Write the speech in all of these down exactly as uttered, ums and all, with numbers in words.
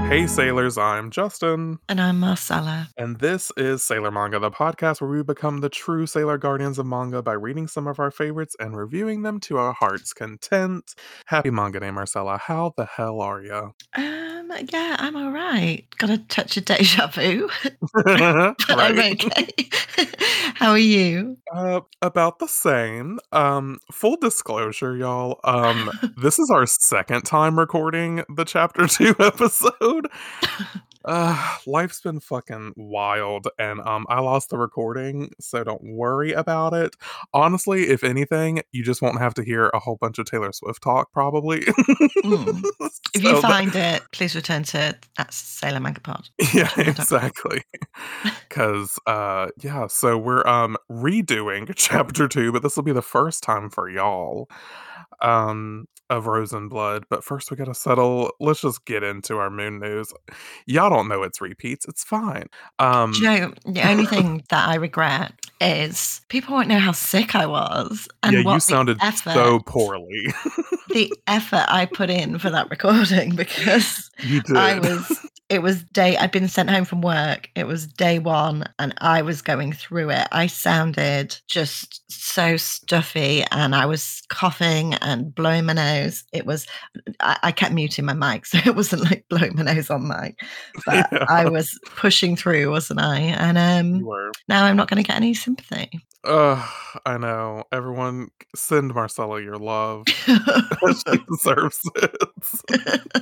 Hey Sailors, I'm Justin. And I'm Marcella. And this is Sailor Manga, the podcast where we become the true Sailor Guardians of manga by reading some of our favorites and reviewing them to our heart's content. Happy Manga Day, Marcella. How the hell are ya? Um, yeah, I'm all right. Got a touch of deja vu, but I'm Right. okay. How are you? Uh, about the same. Um, full disclosure, y'all. Um, this is our second time recording the chapter two episode. Uh, life's been fucking wild, and um, I lost the recording, so don't worry about it. Honestly, if anything, you just won't have to hear a whole bunch of Taylor Swift talk, probably. Mm. If you So that- find it, please return to at Sailor Manga Pod. yeah, exactly. Because uh, yeah, so we're um redoing chapter two, but this will be the first time for y'all. Um, of Rose and Blood. But first, we gotta settle. Let's just get into our moon news. Y'all don't know it's repeats. It's fine. Um, Do you know, the only thing that I regret is people won't know how sick I was and yeah, what you sounded the effort, so poorly. the effort I put in for that recording because You did. I was. It was day, I'd been sent home from work. It was day one and I was going through it. I sounded just so stuffy and I was coughing and blowing my nose. It was, I, I kept muting my mic, so it wasn't like blowing my nose on mic, but Yeah. I was pushing through, wasn't I? And You um, were. now I'm not going to get any sympathy. Ugh, I know. Everyone, send Marcella your love. She deserves it.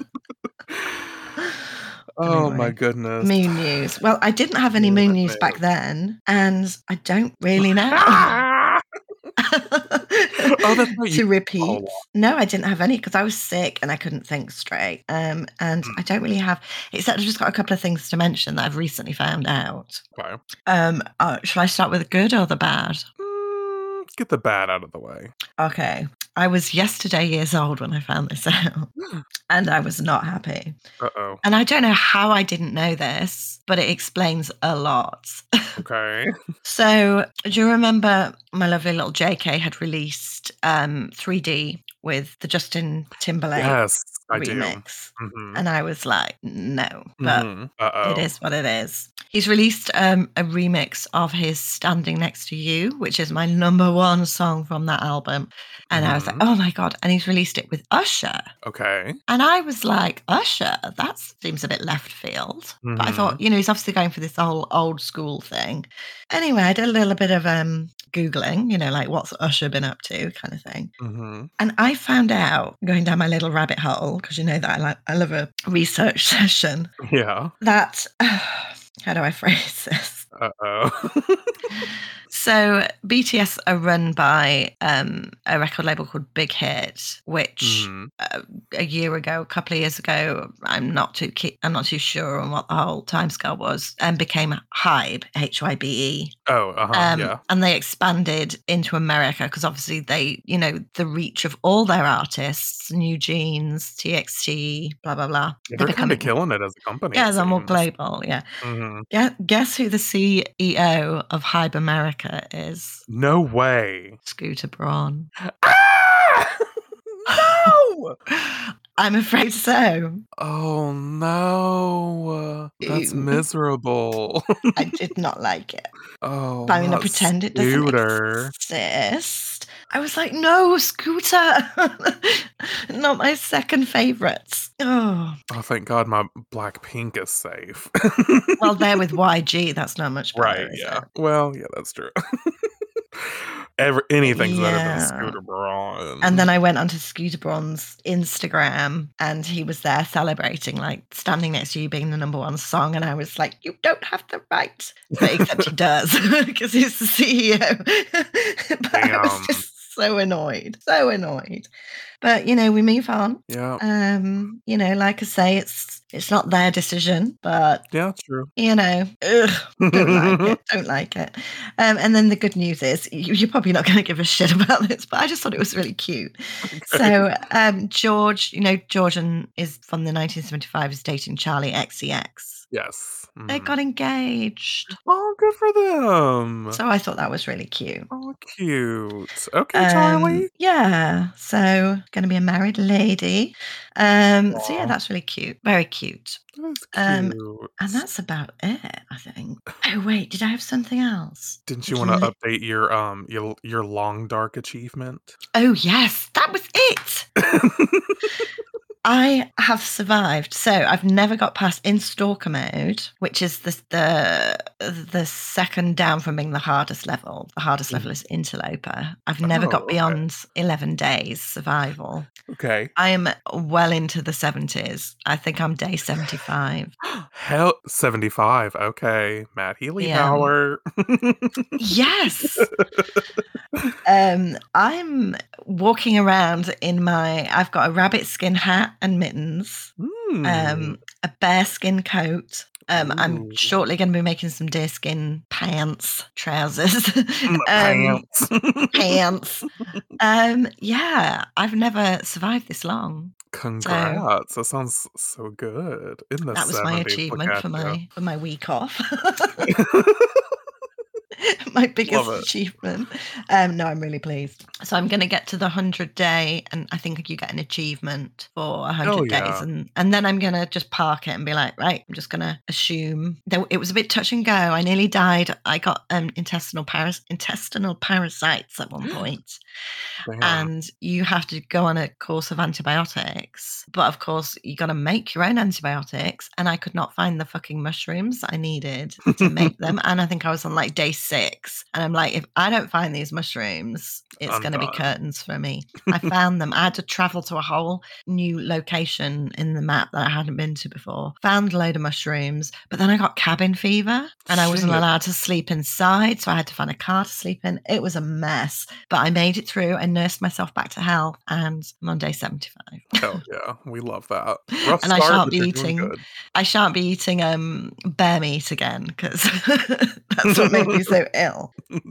Oh my Anyway, goodness. moon news. Well, I didn't have any Moon moon news back news. then, and I don't really know. Ah! Oh, that's right. To You repeat, oh, no, I didn't have any because I was sick and I couldn't think straight. Um, and Mm. I don't really have, except I've just got a couple of things to mention that I've recently found out. okay. Um, uh, shall I start with the good or the bad? Mm, get the bad out of the way. Okay. I was yesterday years old when I found this out, and I was not happy. Uh oh. And I don't know how I didn't know this, but it explains a lot. Okay. So, do you remember my lovely little J K had released um, three D with the Justin Timberlake Yes, I remix? do. Mm-hmm. And I was like, no, but Mm-hmm. Uh-oh. it is what it is. He's released um, a remix of his Standing Next to You, which is my number one song from that album. And I was like, Mhm. oh my God. And he's released it with Usher. Okay. And I was like, Usher, that seems a bit left field. But I Mhm. thought, you know, he's obviously going for this whole old school thing. Anyway, I did a little bit of um, Googling, you know, like what's Usher been up to kind of thing. Mhm. And I found out, going down my little rabbit hole, because you know that I like I love a research session, Yeah. that, how do I phrase this? Uh-oh. So B T S are run by um, a record label called Big Hit, which Mhm. uh, a year ago, a couple of years ago, I'm not too ke- I'm not too sure on what the whole timescale was, and became Hybe, H Y B E. Oh, uh-huh. Um, Yeah. And they expanded into America because obviously they, you know, the reach of all their artists, New Jeans, T X T, blah blah blah. Yeah, They're they're kind of becoming killing it as a company, yeah, it they're more seems. global. Yeah. Mhm. Yeah. Guess who the C E O of Hybe America is? No way. Scooter Braun. Ah! No! I'm afraid so. Oh, no. That's Ew. miserable. I did not like it. Oh, But I'm going to not pretend it doesn't Scooter. exist. I was like, no, Scooter. Not my second favorites. Oh, Oh, thank God my Blackpink is safe. well, they're with Y G. That's not much better, Right, is yeah. it? Well, yeah, that's true. Every, anything's better than Yeah. Scooter Braun. And then I went onto Scooter Braun's Instagram and he was there celebrating, like standing next to you being the number one song. And I was like, you don't have the right. But except he does because he's the C E O. But I was Damn. just so annoyed, so annoyed. But, you know, we move on. Yeah. Um, you know, like I say, it's it's not their decision, but Yeah, true. you know, ugh, don't like it, don't like it. Um, and then the good news is you, you're probably not going to give a shit about this, but I just thought it was really cute. Okay. So um, George, you know, Georgian is from the nineteen seventy-five, is dating Charlie X C X. Yes. They Mhm. got engaged. Oh, good for them. So I thought that was really cute. Oh, cute. Okay, Charlie. Um, yeah. So going to be a married lady. Um, so yeah, Aw. that's really cute. Very cute. That's Um, cute. and that's about it, I think. Oh wait, did I have something else? Didn't you It's wanna li- update your, um, your your long dark achievement? oh yes, that was it. I have survived. So I've never got past in stalker mode, which is the the the second down from being the hardest level. The hardest level is interloper. I've never got Oh, okay. beyond eleven days survival. Okay. I am well into the seventies. I think I'm day seventy-five. Hell seventy-five, okay. Matt Healy Yeah. power. Yes. Um, I'm walking around in my I've got a rabbit skin hat and mittens, Mm. um, a bearskin coat. Um, I'm Ooh. shortly going to be making some deerskin pants, trousers, Mm, um, pants. pants. Um, yeah, I've never survived this long. Congrats. That sounds so good. In the That was my seventies, look achievement at for you. my for my week off. My biggest Love it. achievement. Um, no, I'm really pleased. So I'm going to get to the hundred day, and I think you get an achievement for a Oh, hundred days, yeah. and and then I'm going to just park it and be like, right, I'm just going to assume. Though it was a bit touch and go. I nearly died. I got um, intestinal paras- intestinal parasites at one point, Damn. and you have to go on a course of antibiotics. But of course, you got to make your own antibiotics, and I could not find the fucking mushrooms I needed to make them. And I think I was on like day six, and I'm like, if I don't find these mushrooms, it's I'm going to be done. curtains for me. I found them. I had to travel to a whole new location in the map that I hadn't been to before. Found a load of mushrooms, but then I got cabin fever, and I wasn't Shit. allowed to sleep inside, so I had to find a car to sleep in. It was a mess, but I made it through. I nursed myself back to health, and I'm on day seventy-five. Hell yeah. We love that. Rough And I start, shan't but be you're doing eating. good. I shan't be eating um bear meat again, because that's what made me so ill.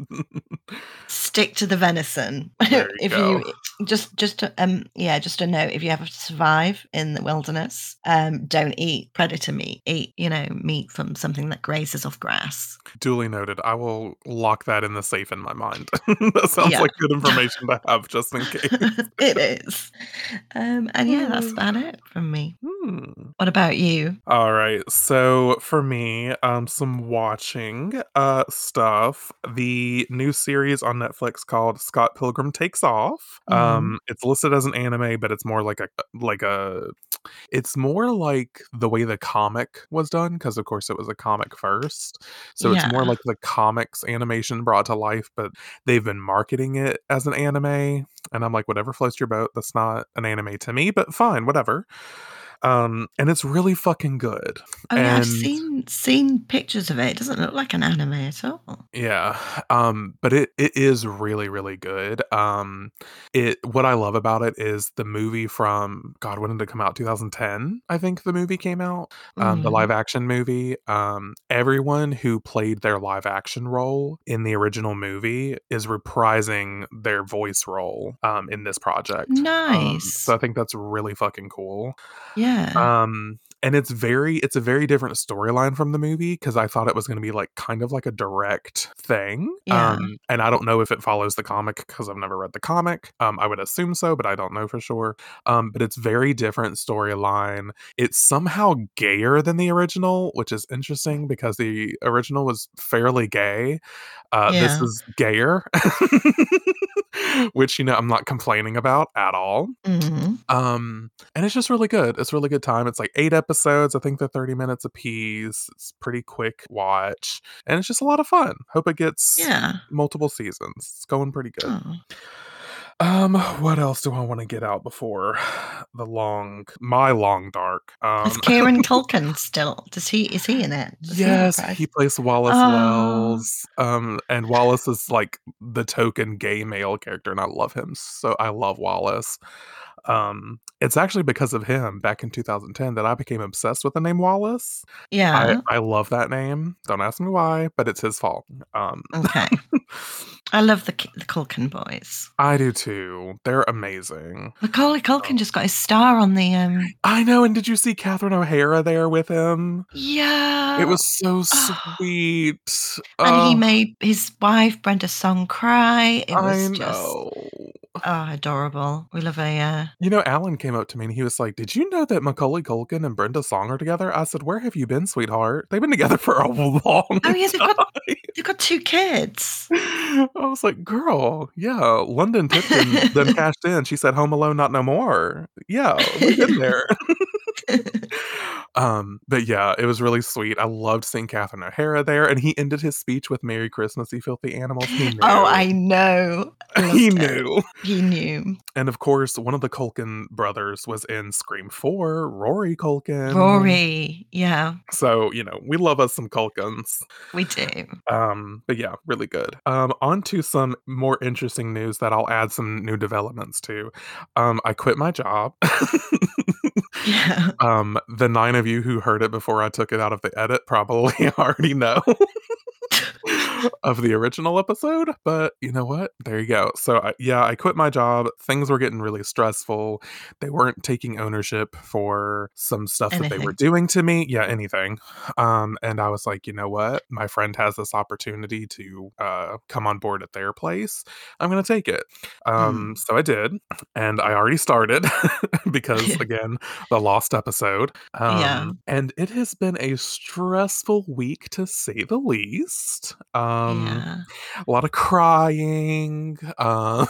Stick to the venison. There you If go. you just just to, um yeah, just a note, if you ever survive in the wilderness, um don't eat predator meat. Eat, you know, meat from something that grazes off grass. Duly noted. I will lock that in the safe in my mind. That sounds Yeah. like good information to have just in case. It is. Um and yeah, that's about it from me. Hmm. What about you? All right. So for me, um, some watching uh stuff. The new series on Netflix called Scott Pilgrim Takes Off. Mhm. Um, it's listed as an anime, but it's more like a like a it's more like the way the comic was done, because of course it was a comic first. So it's more Yeah. like the comics animation brought to life, but they've been marketing it as an anime. And I'm like, whatever floats your boat. That's not an anime to me, but fine, whatever. Um, and it's really fucking good. Oh yeah, I've And seen seen pictures of it. It doesn't look like an anime at all. yeah, um, but it it is really, really good. Um, it what I love about it is the movie from God, when did it come out? twenty ten, I think the movie came out. Um, the Mm. live action movie. Um, everyone who played their live action role in the original movie is reprising their voice role um, in this project. Um, Nice. so I think that's really fucking cool. Yeah. Um, and it's very it's a very different storyline from the movie, because I thought it was going to be like kind of like a direct thing. Yeah. Um, and I don't know if it follows the comic, because I've never read the comic. Um, I would assume so, but I don't know for sure. Um, but it's very different storyline. It's somehow gayer than the original, which is interesting because the original was fairly gay. Uh, this Yeah. is gayer, which, you know, I'm not complaining about at all. Mhm. Um, and it's just really good. It's a really good time. It's like eight episodes. I think they're thirty minutes a piece. It's pretty quick watch, and it's just a lot of fun. Hope it gets Yeah. multiple seasons. It's going pretty good. Oh. Um, what else do I want to get out before the long, my long dark? Is Um, Kieran Culkin still? Does he is he in it? Does he yes, reprise? he plays Wallace Oh. Wells. Um, and Wallace is like the token gay male character, and I love him. So I love Wallace. Um, it's actually because of him back in two thousand ten that I became obsessed with the name Wallace. I Yeah. I love that name. Don't ask me why, but it's his fault. Um, Okay. I love the Ki- the Culkin boys. I do too. They're amazing. Macaulay Culkin just got his star on the um. I know. And did you see Catherine O'Hara there with him? Yeah. It was so Oh. sweet. And he Oh, made his wife Brenda Song cry. It I was just know. Oh, adorable. We love a, uh You know, Alan came up to me and he was like, "Did you know that Macaulay Culkin and Brenda Song are together?" I said, "Where have you been, sweetheart? They've been together for a long Oh, yeah, they've got time." they've got two kids. I was like, "Girl, yeah, London Tipton then cashed in. She said, 'Home Alone, not no more.' Yeah, we've been there." Um, but yeah, it was really sweet. I loved seeing Catherine O'Hara there, and he ended his speech with "Merry Christmas, you filthy animals." He Oh, knew. I know. He Loved it. knew. He knew. And of course, one of the Culkin brothers was in Scream four, Rory Culkin. Rory, yeah, So, you know, we love us some Culkins. we do. Um, but yeah, really good. Um, on to some more interesting news that I'll add some new developments to. Um, I quit my job. Yeah. Um, the nine of you who heard it before I took it out of the edit probably already know of the original episode, but you know what? There you go. So, I, yeah, I quit my job. Things were getting really stressful. They weren't taking ownership for some stuff that they were Anything. doing to me. Yeah, anything. Um, and I was like, you know what? My friend has this opportunity to uh, come on board at their place. I'm going to take it. Um, Mm. so I did, and I already started because, again, the lost episode. Yeah. Um, and it has been a stressful week to say the least. Um, Yeah. a lot of crying, um,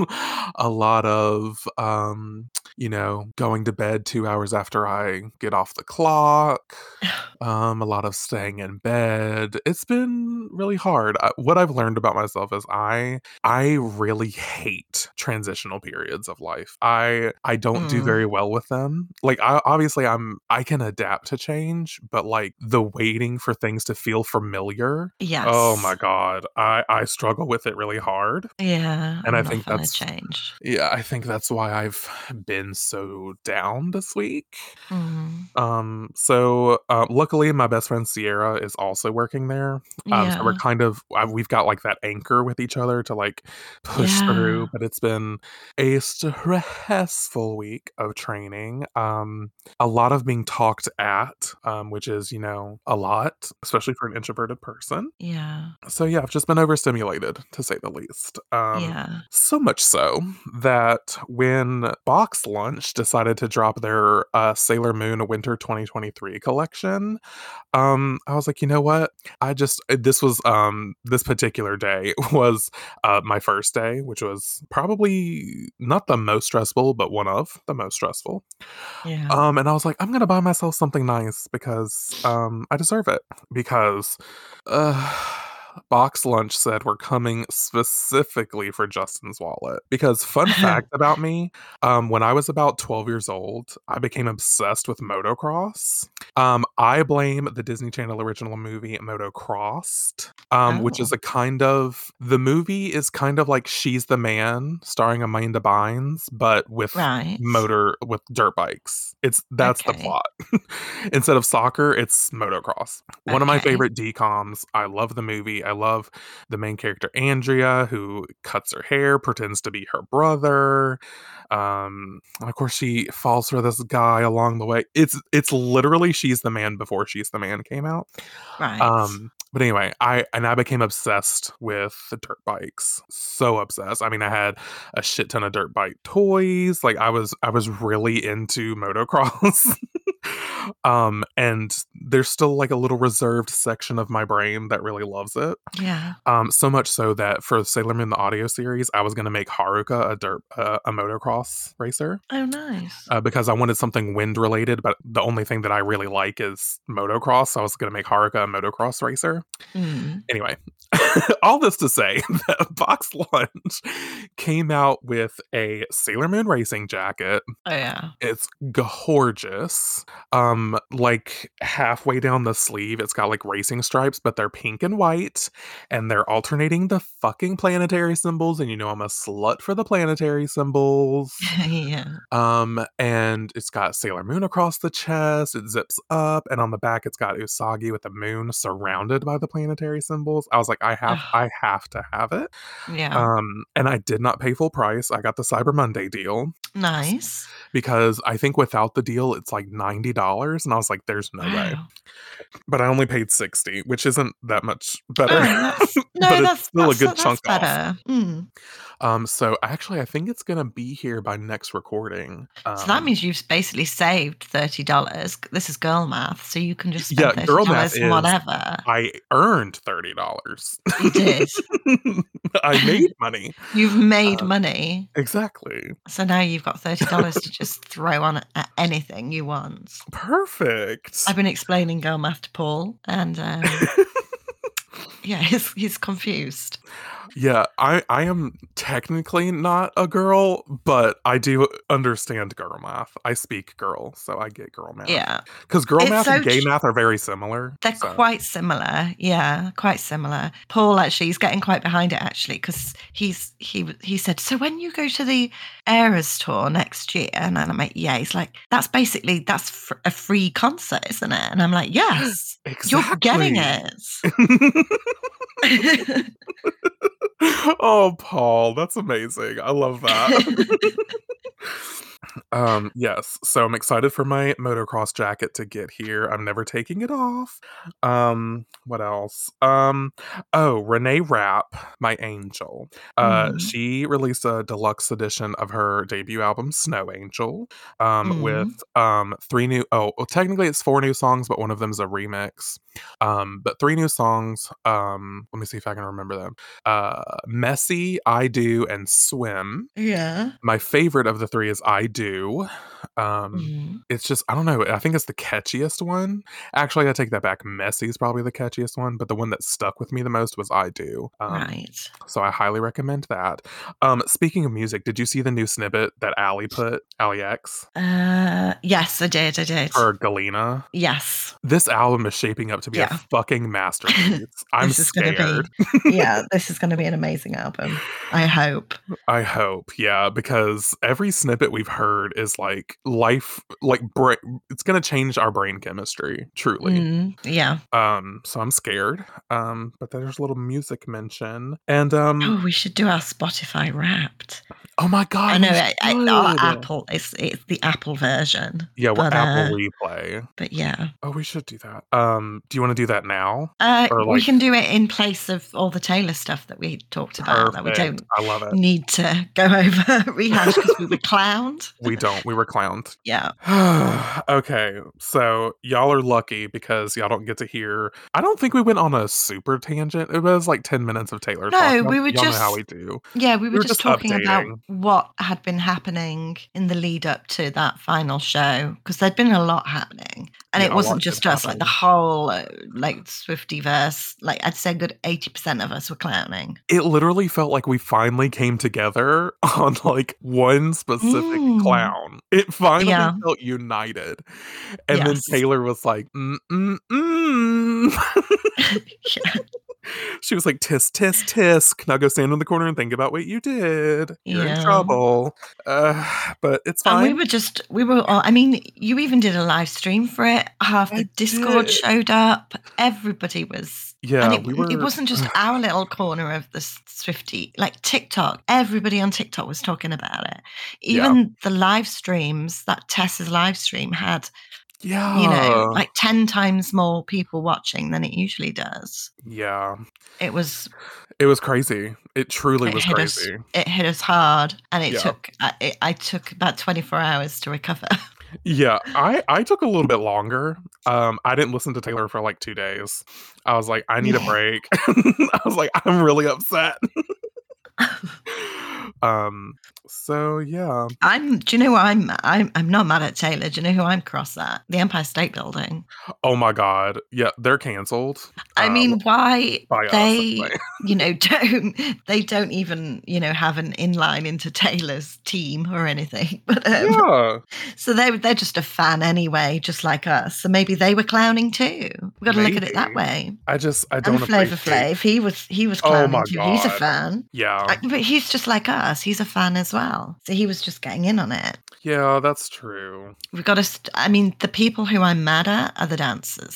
a lot of, um, you know, going to bed two hours after I get off the clock, um, a lot of staying in bed. It's been really hard. I, what I've learned about myself is I I really hate transitional periods of life. I I don't do Mm. very well with them. Like I obviously I'm I can adapt to change, but like the waiting for things to feel familiar. Oh Yes. my god. I I struggle with it really hard. Yeah, And I I'm not a think fan of that's change. yeah, I think that's why I've been so down this week. Mm. Um, so, uh, luckily, my best friend Sierra is also working there. Um, so we're Yeah. kind of uh, we've got like that anchor with each other to like push Yeah. through, but it's been a stressful week of training. Um, a lot of being talked at, um, which is, you know, a lot, especially for an introverted person. Yeah. So yeah, I've just been overstimulated to say the least. Um, Yeah. so much so that when Box Lunch decided to drop their uh, Sailor Moon Winter twenty twenty-three collection, um, I was like, you know what? I just uh, this was um this particular day was uh my first day, which was probably not the most stressful, but one of the most stressful. Yeah. Um, and I was like, I'm gonna buy myself something nice because um I deserve it. Because uh Box Lunch said we're coming specifically for Justin's wallet. Because fun fact about me, um, when I was about twelve years old, I became obsessed with motocross. Um, I blame the Disney Channel original movie Motocrossed, um, which is Oh, a kind of the movie is kind of like She's the Man, starring Amanda Bynes, but with right. motor with dirt bikes. It's that's the Okay. plot. Instead of soccer, it's motocross. One of my Okay. favorite D COMs. I love the movie. I love the main character Andrea, who cuts her hair, pretends to be her brother. Um, and of course, she falls for this guy along the way. It's it's literally She's the Man before She's the Man came out. Right. Um, but anyway, I and I became obsessed with the dirt bikes. So obsessed. I mean, I had a shit ton of dirt bike toys. Like I was I was really into motocross. Um, and there's still like a little reserved section of my brain that really loves it. Yeah. Um, so much so that for Sailor Moon the audio series, I was going to make Haruka a dirt uh, a motocross racer Oh, nice. uh, because I wanted something wind related, but the only thing that I really like is motocross. So I was going to make Haruka a motocross racer. Mm. Anyway, all this to say that Box Lunch came out with a Sailor Moon racing jacket. Oh, yeah. It's gorgeous. Um, like halfway down the sleeve, it's got like racing stripes, but they're pink and white, and they're alternating the fucking planetary symbols. And you know, I'm a slut for the planetary symbols. Yeah. Um, and it's got Sailor Moon across the chest, it zips up, and on the back it's got Usagi with the moon surrounded by the planetary symbols. I was like, I have Oh, I have to have it. yeah. Um, and I did not pay full price. I got the Cyber Monday deal Nice. because I think without the deal it's like ninety dollars and I was like, there's no way. Wow. But I only paid sixty, which isn't that much better. Oh, that's but No, it's that's still a that's good that's chunk off. better. Mm. Um, so actually, I think it's gonna be here by next recording. So that Um, means you've basically saved thirty dollars. This is girl math, so you can just spend yeah, thirty girl math dollars on is whatever. I earned thirty dollars. You did. I made money. You've made Uh, money. exactly. So now you've got thirty dollars to just throw on at anything you want. Perfect. I've been explaining girl math to Paul, and um, yeah, he's he's confused. Yeah, I I am technically not a girl, but I do understand girl math. I speak girl, so I get girl math. Yeah. Because girl It's math and so gay tr math are very similar. They're So quite similar. Yeah, quite similar. Paul actually is getting quite behind it actually because he's he w- he said, "So when you go to the Eras tour next year?" And I'm like, "Yeah." He's like, "That's basically that's fr- a free concert, isn't it?" And I'm like, "Yes, you're getting exactly. it." Oh, Paul, that's amazing. I love that. Um, yes, so I'm excited for my motocross jacket to get here. I'm never taking it off. Um, what else? Um, oh, Renee Rapp, my angel. Uh, Mm, she released a deluxe edition of her debut album, Snow Angel, um, with mm. um three new oh, well, technically it's four new songs, but one of them's a remix. Um, but three new songs. Um, let me see if I can remember them. Uh, Messy, I Do, and Swim. Yeah. My favorite of the three is I Do. Um, Mhm. it's just I don't know, I think it's the catchiest one. Actually, I take that back, Messy is probably the catchiest one, but the one that stuck with me the most was I Do. Um, Right. so I highly recommend that. Um, speaking of music, did you see the new snippet that Ali put, Ali X, Uh, yes, I did, I did. for Galena? Yes. This album is shaping up to be a Yeah. fucking masterpiece. I'm This is gonna scared. be yeah, this is gonna be an amazing album, I hope. I hope, yeah, because every snippet we've heard is like life, like bra- it's gonna change our brain chemistry, truly. Mm, yeah. Um, so I'm scared. Um, but there's a little music mention, and um, Oh, we should do our Spotify Wrapped. oh my I god, know we I I our should. Apple it's it's the Apple version, Yeah, we're but, Apple uh Replay. but yeah. Oh, we should do that. Um, do you want to do that now, Uh, or we like can do it in place of all the Taylor stuff that we talked about that we perfect? don't I love it. need to go over rehash because we were clowned. We don't. We were clowned. Yeah. Okay, so y'all are lucky because y'all don't get to hear. I don't think we went on a super tangent. It was like ten minutes of Taylor talk. No, Y'all, we were y'all know how just we do. yeah, we We were were just just talking about updating. what had been happening in the lead up to that final show because there'd been a lot happening, and Yeah, it a wasn't lot's been just us. Like the happening. whole uh, like Swiftyverse, like I'd say, a good eighty percent of us were clowning. It literally felt like we finally came together on like one specific Mm. clown. It finally Yeah. felt united. And then Yes. Taylor was like, mm mm mm. Yeah. She was like, tisk, tisk, tisk. Now go stand in the corner and think about what you did. You're in Yeah. trouble. Uh, but it's And we fine. were just, we were, all, I mean, you even did a live stream for it. Half the I Discord did. showed up. Everybody was, and Yeah, it, we it were. wasn't just our little corner of the Swifty, like TikTok. Everybody on TikTok was talking about it. Yeah. Even the live streams, that Tessa's live stream had, you know, Yeah. like ten times more people watching than it usually does. Yeah. It was, It was crazy. It truly it was hit us, crazy. it hit us hard. And it Yeah. took, I, it, I took about twenty-four hours to recover. Yeah, I I took a little bit longer. Um, I didn't listen to Taylor for like two days. I was like, "I need a Yeah. break." I was like, "I'm really upset." Um, so yeah. I'm do you know what I'm I'm I'm not mad at Taylor. Do you know who I'm cross at? The Empire State Building. Oh my god. Yeah, they're canceled. I Uh, mean, why by us they, anyway. you know, don't they don't even, you know, have an inline into Taylor's team or anything. But um, Yeah, so they they're just a fan anyway, just like us. So maybe they were clowning too. We've got to look at it that maybe. way. I just I And don't Flavor appreciate. Flav, he was he was Oh clowning my too. He's a god. fan. Yeah. Uh, But he's just like us. He's a fan as well. So he was just getting in on it. Yeah, that's true. We've got to. St- I mean, the people who I'm mad at are the dancers.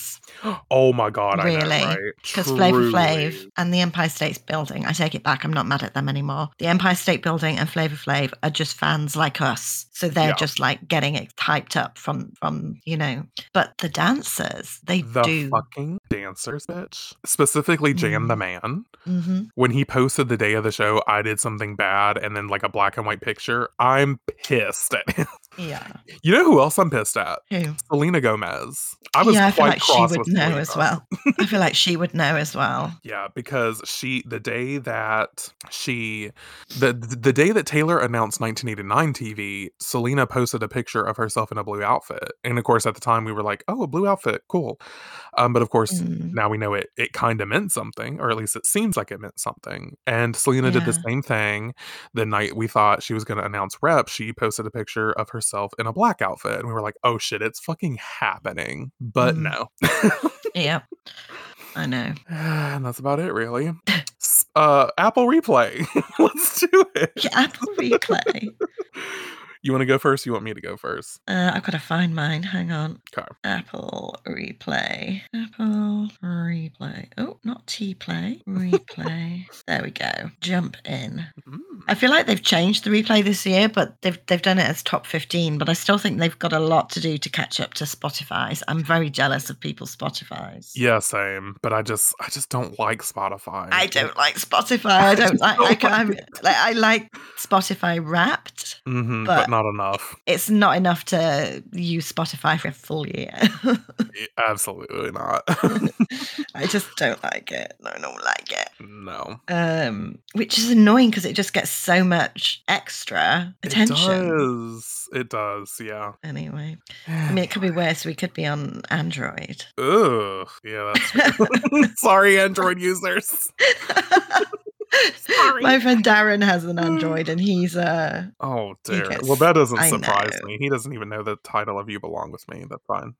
Oh my god, I know, Really. right? Because Flavor Flav Truly. and the Empire State Building, I take it back, I'm not mad at them anymore. The Empire State Building and Flavor Flav are just fans like us. So they're Yeah. just like getting it typed up from, from, you know, but the dancers, they The do. fucking dancers, bitch. Specifically Jan the Mm. Man. Mm-hmm. When he posted the day of the show, I did something bad, and then like a black and white picture, I'm pissed at him. Yeah. You know who else I'm pissed at? Who? Selena Gomez. I was Yeah, I feel quite like she cross would with know Selena. as well. I feel like she would know as well. Yeah, because she the day that she the the day that Taylor announced nineteen eighty-nine T V, Selena posted a picture of herself in a blue outfit. And of course at the time we were like, "Oh, a blue outfit, cool." Um, but of course Mm. now we know it it kind of meant something, or at least it seems like it meant something. And Selena did the Yeah. same thing the night we thought she was going to announce Rep. She posted a picture of herself in a black outfit, and we were like, "Oh shit, it's fucking happening." But Mm. no. Yep. I know. And that's about it, really. S- uh, Apple Replay. Let's do it. Yeah, Apple Replay. You want to go first? You want me to go first? Uh, I've got to find mine. Hang on. Okay. Apple Replay. Apple Replay. Oh, not T-Play. Replay. There we go. Jump in. Mm. I feel like they've changed the replay this year, but they've they've done it as top fifteen. But I still think they've got a lot to do to catch up to Spotify's. I'm very jealous of people's Spotify's. Yeah, same. But I just, I just don't like Spotify. I don't like Spotify. I don't like. I, can, I'm, like, I like Spotify Wrapped, Mm-hmm, but, but not enough. It's not enough to use Spotify for a full year. Absolutely not. I just don't like it. No, I don't like it. No. Um, which is annoying because it just gets so much extra attention. It does. It does. Yeah. Anyway, I mean, it could be worse. We could be on Android. Ugh. Yeah, that's true. Sorry, Android users. Sorry. My friend Darren has an Android, and he's uh oh he dear. gets- Well, that doesn't I surprise know. me. He doesn't even know the title of "You Belong with Me." That's fine.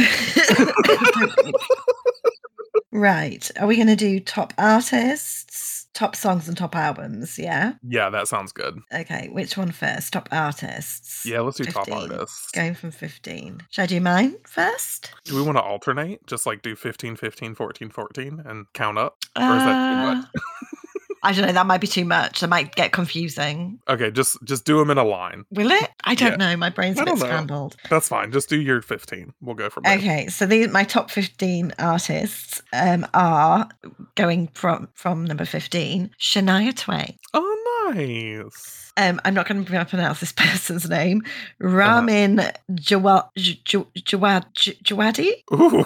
Right. Are we going to do top artists, top songs, and top albums? Yeah. Yeah, that sounds good. Okay. Which one first? Top artists. Yeah, let's do top fifteen. artists. Going from fifteen. Should I do mine first? Do we want to alternate? Just like do fifteen, fifteen, fourteen, fourteen and count up? Or is that too Uh, much? I don't know. That might be too much. That might get confusing. Okay, just just do them in a line. Will it? I don't Yeah. know. My brain's I a bit don't know. scrambled. That's fine. Just do your fifteen. We'll go from there. Okay, so these my top fifteen artists um, are going from from number fifteen, Shania Twain. Oh, nice. Um, I'm not going to pronounce this person's name. Uh-huh. Ramin Jawad Jawad Jawadi. Ooh.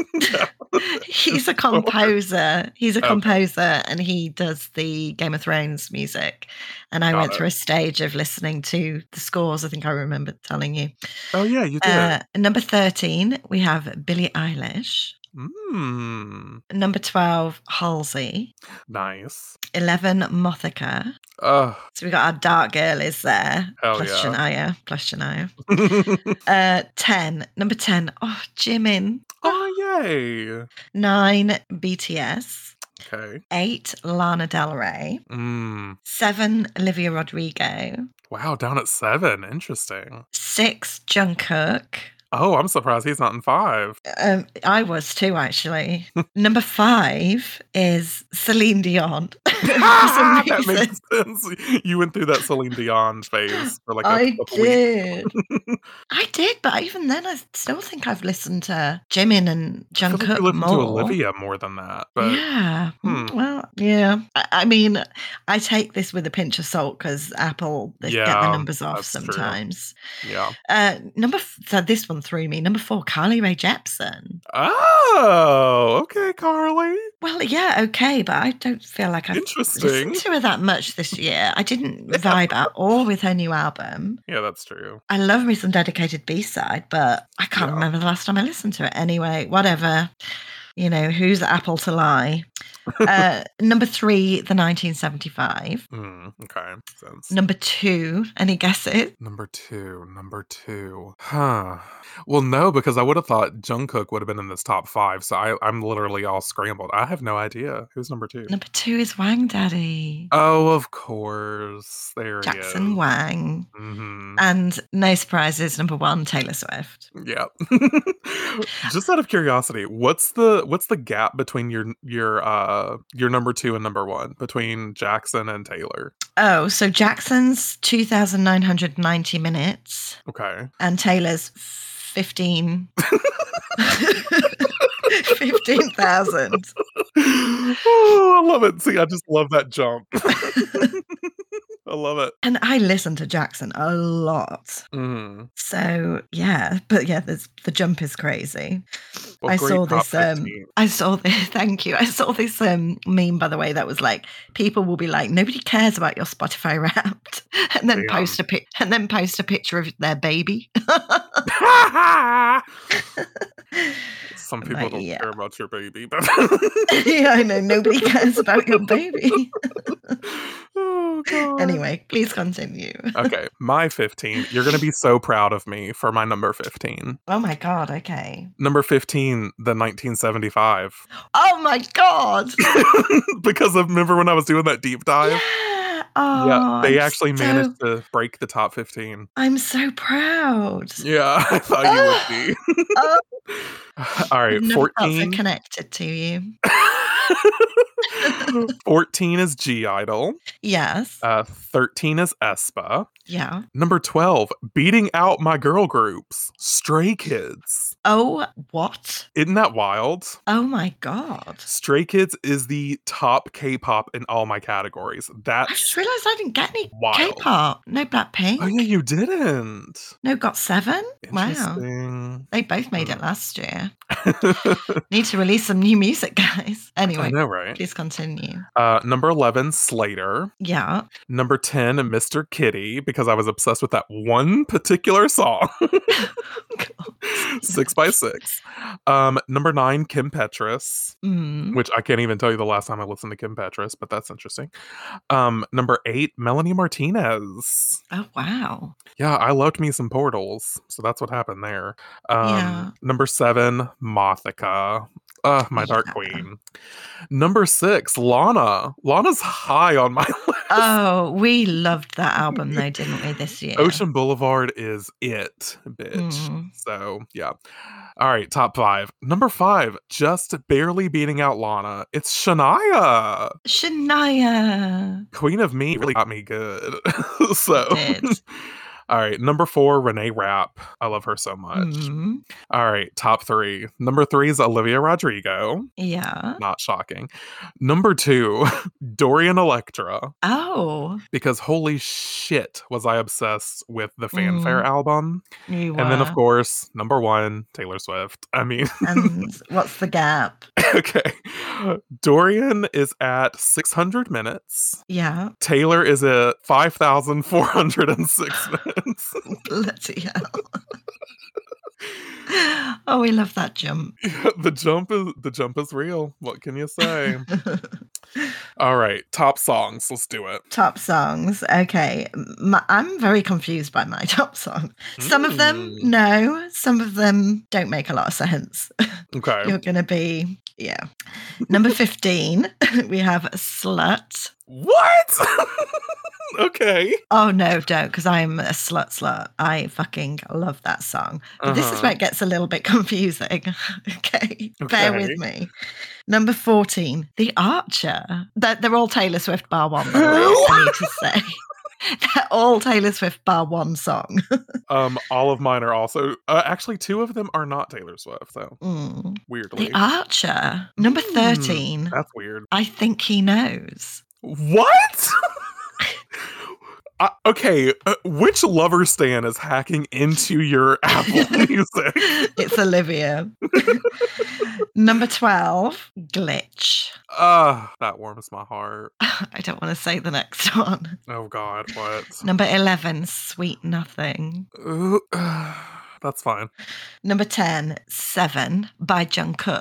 He's a composer. He's a Okay. composer, and he does the Game of Thrones music. And I Got went it. through a stage of listening to the scores. I think I remember telling you. Oh, yeah, you did. Uh, number thirteen, we have Billie Eilish. Mmm. Number twelve, Halsey. Nice. eleven, Mothica. Ugh. So we got our dark girlies there. Hell plus yeah. Shania. Plus Shania. Uh, ten. Number ten. Oh, Jimin. oh, yay. nine, B T S. Okay. eight, Lana Del Rey. Mm. seven, Olivia Rodrigo. Wow, down at seven. Interesting. six, Jungkook. Oh, I'm surprised he's not in five. Um, I was too, actually. Number five is Celine Dion. For some that reason. makes sense. You went through that Celine Dion phase for like a I couple did. weeks. I did, but even then, I still think I've listened to Jimin and I feel like Jungkook you listened more. to Olivia more than that. But yeah. hmm. Well, yeah. I, I mean, I take this with a pinch of salt because Apple they get the Yeah, numbers off that's true. sometimes. yeah. Uh, number f- so this one threw me. Number four, Carly Rae Jepsen. Oh, okay, Carly. Well, yeah, okay, but I don't feel like I've Interesting. listened to her that much this year. I didn't vibe at all with her new album. Yeah, that's true. I love me some Dedicated B-side, but I can't Yeah. remember the last time I listened to it. Anyway, whatever. You know, who's Apple to lie? Uh, number three, the nineteen seventy-five. Mm, okay. Sense. Number two, any guesses? Number two. Number two. Huh. Well, no, because I would have thought Jungkook would have been in this top five. So I, I'm literally all scrambled. I have no idea. Who's number two? Number two is Wang Daddy. Oh, of course. There Jackson he is. Wang. Mm-hmm. And no surprises, number one, Taylor Swift. Yeah. Just out of curiosity, what's the what's the gap between your your uh your number two and number one between Jackson and Taylor? Oh, so Jackson's two thousand nine hundred ninety minutes Okay. and Taylor's fifteen. fifteen thousand. Oh, I love it. See, I just love that jump. I love it. And I listen to Jackson a lot. Mm. So yeah, but yeah, this, the jump is crazy. Well, I great saw top this. Um, fifteen. I saw this. Thank you. I saw this um, meme, by the way, that was like people will be like, nobody cares about your Spotify Wrapped, and then Damn. post a pic, and then post a picture of their baby. Some people Like, don't yeah. care about your baby, but Yeah, I know. Nobody cares about your baby. oh god. Anyway, please continue. Okay, my fifteen. You're gonna be so proud of me for my number fifteen. Oh my god. Okay. Number fifteen, the nineteen seventy-five. Oh my god. Because of, remember when I was doing that deep dive? Yeah. Oh, Yeah, they I'm actually so- managed to break the top fifteen. I'm so proud. Yeah, I thought you would be. Oh. All right, I've never felt so fourteen. connected to you. fourteen is G Idol. Yes. Uh, thirteen is aespa. Yeah. Number twelve, beating out my girl groups, Stray Kids. Oh, what? Isn't that wild? Oh my god. Stray Kids is the top K-pop in all my categories. I That's just realised I didn't get any wild. K-pop. No Blackpink. Oh yeah, you didn't. No Got Seven. Wow. Interesting. They both made it Hmm. last year. Need to release some new music, guys. I Anyway, know, right? please continue. Uh, number eleven, Slater. Yeah. Number ten, Mister Kitty, because I was obsessed with that one particular song. Six by Six. Um, number nine, Kim Petras, Mm. which I can't even tell you the last time I listened to Kim Petras, but that's interesting. Um, number eight, Melanie Martinez. Oh wow. Yeah, I loved me some Portals, so that's what happened there. Um, Yeah. Number seven, Mothica. Uh, my Dark Yeah. Queen. Number six, Lana. Lana's high on my list. Oh, we loved that album though, didn't we, this year? Ocean Boulevard is it, bitch. Mm. So, yeah. All right, top five. Number five, just barely beating out Lana. It's Shania. Shania. Queen of Me really got me good. So, Did. all right, number four, Renee Rapp. I love her so much. Mm. All right, top three. Number three is Olivia Rodrigo. Yeah. Not shocking. Number two, Dorian Electra. Oh, Because holy shit, was I obsessed with the Fanfare Mm. album. you were. And then, of course, number one, Taylor Swift. I mean, And what's the gap? okay. Dorian is at six hundred minutes. Yeah. Taylor is at five thousand four hundred six minutes. Bloody hell. Oh, we love that jump. the jump is the jump is real. What can you say? All right, top songs. Let's do it. Top songs. Okay. My, I'm very confused by my top song. Some of them, Mm. no. Some of them don't make a lot of sense. Okay. You're going to be, yeah. Number fifteen, we have Slut. What? Okay. Oh, no, don't, because I'm a slut slut. I fucking love that song. But this is Uh-huh. where it gets a little bit confusing. Okay. Bear Okay. with me. Number fourteen, The Archer. They're, they're all Taylor Swift bar one, by the way, I need to say. They're all Taylor Swift bar one song. Um, all of mine are also uh, actually two of them are not Taylor Swift, though. Mm. Weirdly. The Archer. Number Mm, thirteen, That's weird. I Think He Knows. What? Uh, okay, uh, which lover stan is hacking into your Apple Music? It's Olivia. Number twelve, Glitch. Ah, that warms my heart. I don't want to say the next one. Oh God, what? Number eleven, Sweet Nothing. Ooh, that's fine. Number ten, Seven by Jungkook.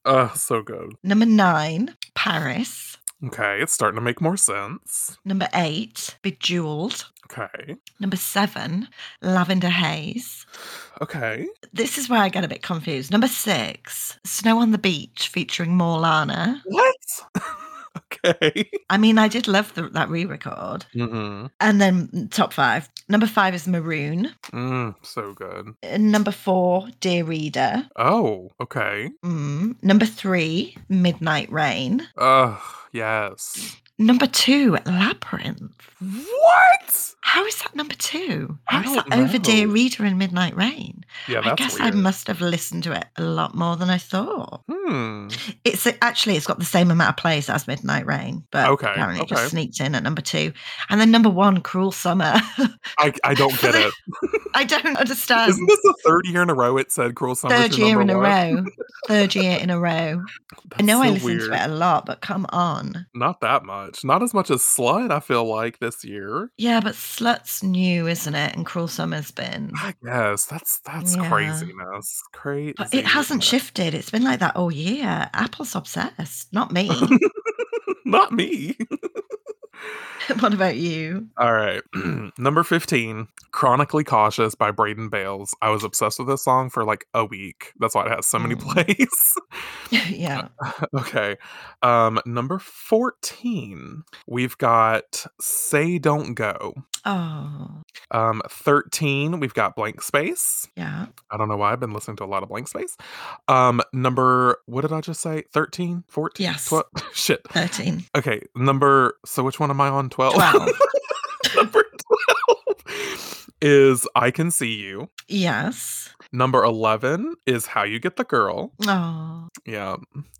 Uh, so good. Number nine, Paris. Okay, it's starting to make more sense. Number eight, Bejeweled. Okay. Number seven, Lavender Haze. Okay. This is where I get a bit confused. Number six, Snow on the Beach featuring Morlana. What? Okay. I mean, I did love the, that re-record. Mm-hmm. And then top five. Number five is Maroon. Mm, so good. And number four, Dear Reader. Oh, okay. Mm. Number three, Midnight Rain. Ugh, yes. Number two, Labyrinth. What? How is that number two? How I is don't that over Dear know. Reader and Midnight Rain? Yeah, I that's guess I weird. must have listened to it a lot more than I thought. Hmm. It's actually, it's got the same amount of plays as Midnight Rain, but Okay, apparently it okay. just sneaked in at number two. And then number one, Cruel Summer. I, I don't get it. I don't understand. Isn't this the third year in a row it said Cruel Summer Third to year number in a one? row. Third year in a row. That's I know so I listen weird. to it a lot, but come on. Not that much. Not as much as Slut, I feel like, this year. Yeah, but Slut's new, isn't it? And Cruel Summer's been. I guess. That's that's Yeah. craziness. Crazy. But it hasn't shifted. It's been like that all year. Apple's obsessed. Not me. Not me. What about you? All right. Number fifteen, Chronically Cautious by Braden Bales. I was obsessed with this song for like a week. That's why it has so many Mm. plays. Yeah. Okay. Um, number fourteen, we've got Say Don't Go. Oh, Um, thirteen, we've got Blank Space. yeah. I don't know why I've been listening to a lot of Blank Space. Um, number, what did I just say? thirteen, fourteen, Yes. twelve? Shit. thirteen. Okay, number, so which one am I on? twelve? twelve. Number twelve is I Can See You. Yes. Number eleven is How You Get the Girl. Oh, Yeah.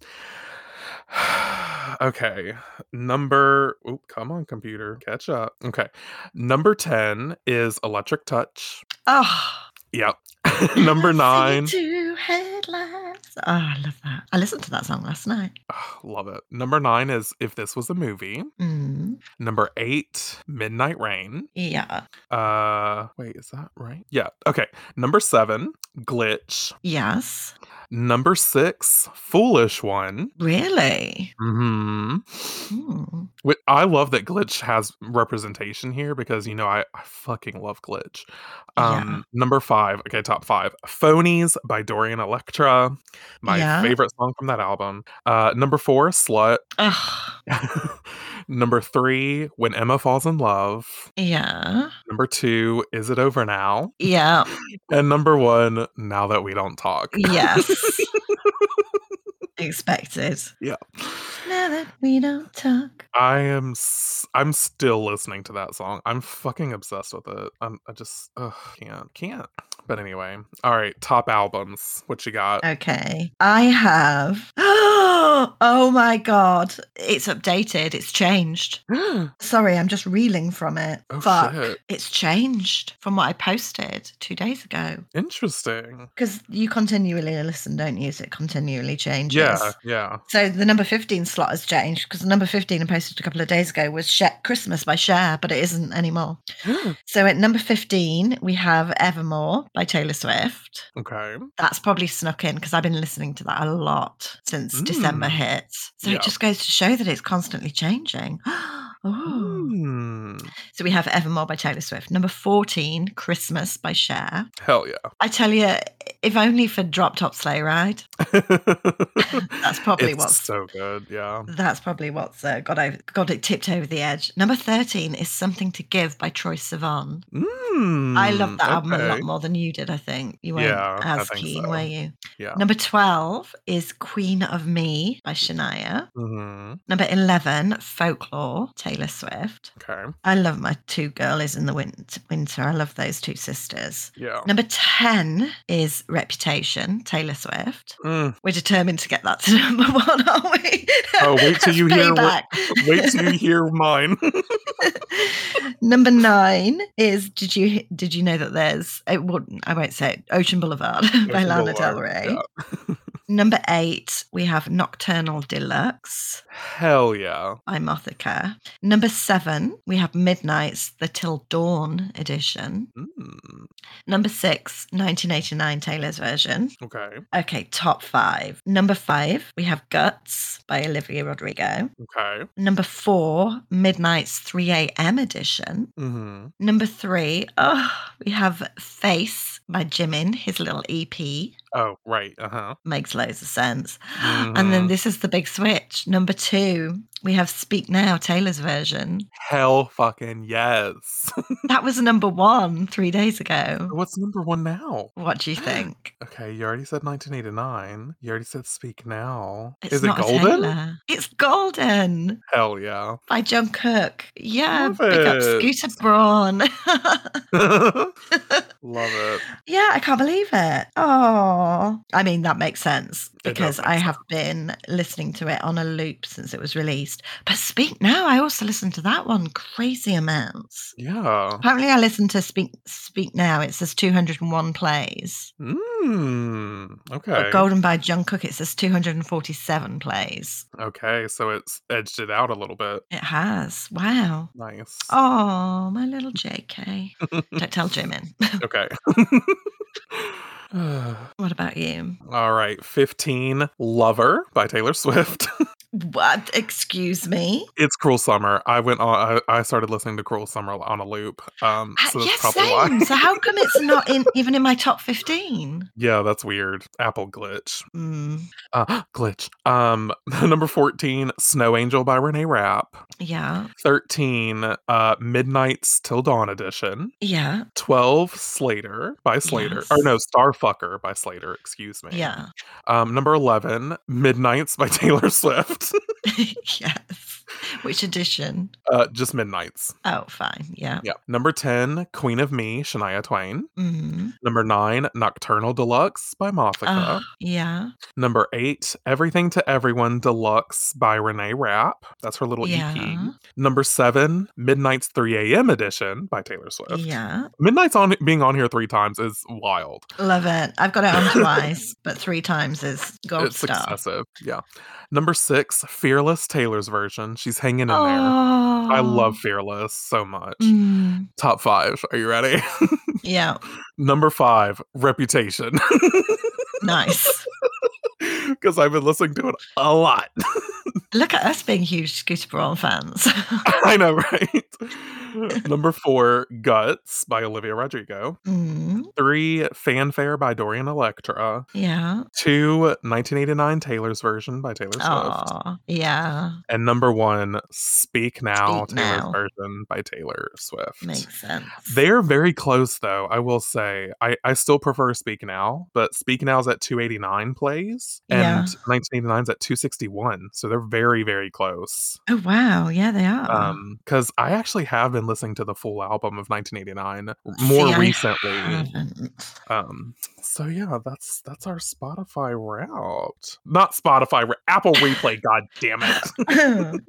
Okay. Number, oh, come on, computer, catch up. Okay. Number ten is Electric Touch. oh. Yep. Number nine. Two headlights. Oh, I love that. I listened to that song last night. Oh, love it. Number nine is If This Was a Movie. Mm. Number eight, Midnight Rain. Yeah. Uh, wait, is that right? Yeah. Okay. Number seven, Glitch. Yes. Number six, Foolish One. Really? Hmm. Mm. I love that Glitch has representation here because, you know, I, I fucking love Glitch. Yeah. Um, number five, okay, top five, Phonies by Dorian Electra. My Yeah. favorite song from that album. Uh, number four, Slut. Ugh. Number three, When Emma Falls in Love. Yeah. Number two, Is It Over Now? Yeah. And number one, Now That We Don't Talk. Yes. Expected. Yeah. Now that we don't talk. I am s- I'm still listening to that song. I'm fucking obsessed with it. I'm, I just ugh, can't can't. But anyway, all right. Top albums. What you got? Okay. I have. Oh my God. It's updated. It's changed. Sorry, I'm just reeling from it. Oh, Fuck. shit. It's changed from what I posted two days ago. Interesting. Because you continually listen, don't you? So it continually changes. Yeah, yeah. So the number fifteen slot has changed because the number fifteen I posted a couple of days ago was Cher- Christmas by Cher, but it isn't anymore. So at number fifteen, we have Evermore by Taylor Swift. Okay. That's probably snuck in because I've been listening to that a lot since Mm. December hits. So Yeah. it just goes to show that it's constantly changing. Oh. Mm. So we have Evermore by Taylor Swift. Number fourteen, Christmas by Cher. Hell yeah. I tell you, if only for Drop Top Sleigh Ride, that's probably it's what's so good. Yeah. That's probably what's uh, got over, got it tipped over the edge. Number thirteen is Something to Give by Troye Sivan. Mm, I love that album a lot okay. more than you did, I think. You weren't Yeah, I as think keen, so. were you? Yeah. Number twelve is Queen of Me by Shania. Hmm. Number eleven, Folklore, Taylor Swift. Okay. I love my two girlies in the win- winter. I love those two sisters. Yeah. Number ten is Reputation, Taylor Swift. Mm. We're determined to get that to number one, aren't we? Oh, wait till That's you hear what. payback. Wait till you hear mine. Number nine is did you did you know that there's it wouldn't I won't say it, Ocean Boulevard by Ocean Lana Del Boulevard, Rey. yeah. Number eight, we have Nocturnal Deluxe Hell yeah. by Mothica. Number seven, we have Midnight's The Till Dawn edition. Mm, Number six, nineteen eighty-nine Taylor's version. okay. Okay, top five. Number five, we have Guts by Olivia Rodrigo. Okay. Number four, Midnight's three a.m. edition. Mm-hmm. Number three, oh, we have Face by Jimin, his little E P. Oh, right. Uh-huh. Makes loads of sense. Mhm. And then this is the big switch. Number two, we have Speak Now, Taylor's version. Hell fucking yes. That was number one three days ago. What's number one now? What do you think? Okay, you already said nineteen eighty-nine. You already said Speak Now. It's Is it not a Golden? Taylor. It's Golden Hell yeah. by Jungkook. Yeah, Love big up it. Scooter Braun. Love it. Yeah, I can't believe it. Oh, I mean, that makes sense It does because make I have been listening to it on a loop since it was released. But Speak Now, I also listened to that one crazy amounts. Yeah. Apparently, I listened to Speak Speak Now. It says two hundred one plays. Mm, okay. But Golden by Jungkook, it says two hundred forty-seven plays. Okay, so it's edged it out a little bit. It has. Wow. Nice. Oh, my little J K. Don't tell Jimin. Okay. What about you? All right. fifteen, Lover by Taylor Swift. What? Excuse me? It's Cruel Summer. I went on, I, I started listening to Cruel Summer on a loop. Um, Uh, so that's yes, probably same. why. So how come it's not in even in my top fifteen? Yeah, that's weird. Apple glitch. Mm, Uh, glitch. Um, number fourteen, Snow Angel by Renee Rapp. yeah, thirteen, uh, Midnight's Till Dawn edition. yeah, twelve, Slater by Slater. Or Yes. no, Starfucker by Slater, excuse me. yeah, Um, number eleven, Midnight's by Taylor Swift. yes. Which edition? uh, just Midnight's. Oh, fine. Yeah. Yeah. Number ten, Queen of Me, Shania Twain. Mm. Number nine, Nocturnal Deluxe by Mothica. Oh, yeah. Number eight, Everything to Everyone Deluxe by Renee Rapp. That's her little E P. Yeah. Number seven, Midnight's three a.m. edition by Taylor Swift. Yeah. Midnight's on being on here three times is wild. Love it. I've got it on twice, but three times is gold It's star. excessive. Yeah. Number six, Fearless, Taylor's version. She's hanging in there. Oh, I love Fearless so much. Mm, Top five. Are you ready? yeah. Number five, Reputation. Nice. Because I've been listening to it a lot. Look at us being huge Scooter Braun fans. I know, right? Number four, Guts by Olivia Rodrigo. Mm, Three, Fanfare by Dorian Electra. yeah. Two, nineteen eighty-nine Taylor's version by Taylor Swift. Oh, yeah. And number one, Speak Now, Speak Taylor's Now. version by Taylor Swift. Makes sense. They're very close, though. I will say, I, I still prefer Speak Now, but Speak Now's at two eighty-nine plays, Yeah. and nineteen eighty-nine's at two sixty-one. So they're very, very close. Oh, wow. Yeah, they are. Um, because I actually have been listening to the full album of nineteen eighty-nine more See, I recently. haven't. Um, so yeah, that's that's our Spotify route. Not Spotify, ra- Apple Replay. God damn it.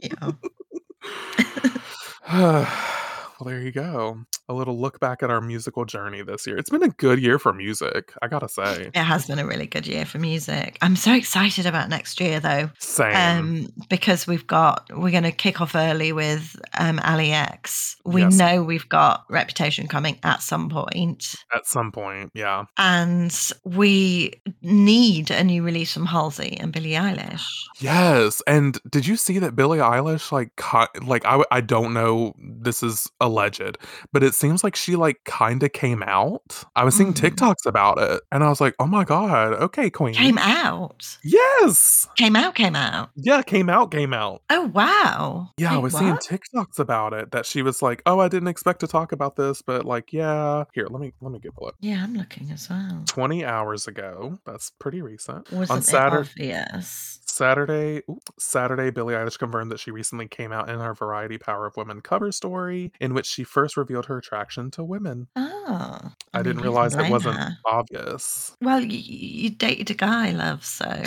Yeah. Well, there you go. A little look back at our musical journey this year. It's been a good year for music, I gotta say. It has been a really good year for music. I'm so excited about next year, though. Same. Um, because we've got we're going to kick off early with um, Ali X. We Yes. know we've got Reputation coming at some point, At some point, yeah. and we need a new release from Halsey and Billie Eilish. Yes, and did you see that Billie Eilish like ki- like I w- I don't know, this is alleged, but it seems like she like kind of came out. I was seeing Mm. TikToks about it, and I was like, oh my god, okay, queen. Came out, Yes. came out, came out. Yeah, came out, came out. Oh wow! Yeah, I Wait, was seeing what? TikToks about it that she was like, "Oh, I didn't expect to talk about this, but like, yeah, here, let me let me Google it." Yeah, I'm looking as well. twenty hours ago. That's pretty recent. Wasn't On it Saturday, obvious? Saturday, oop, Saturday, Billie Eilish confirmed that she recently came out in her Variety Power of Women cover story, in which she first revealed her attraction to women. Oh, I, mean, didn't who can realize it blame wasn't her? obvious. Well, you, you dated a guy, love, so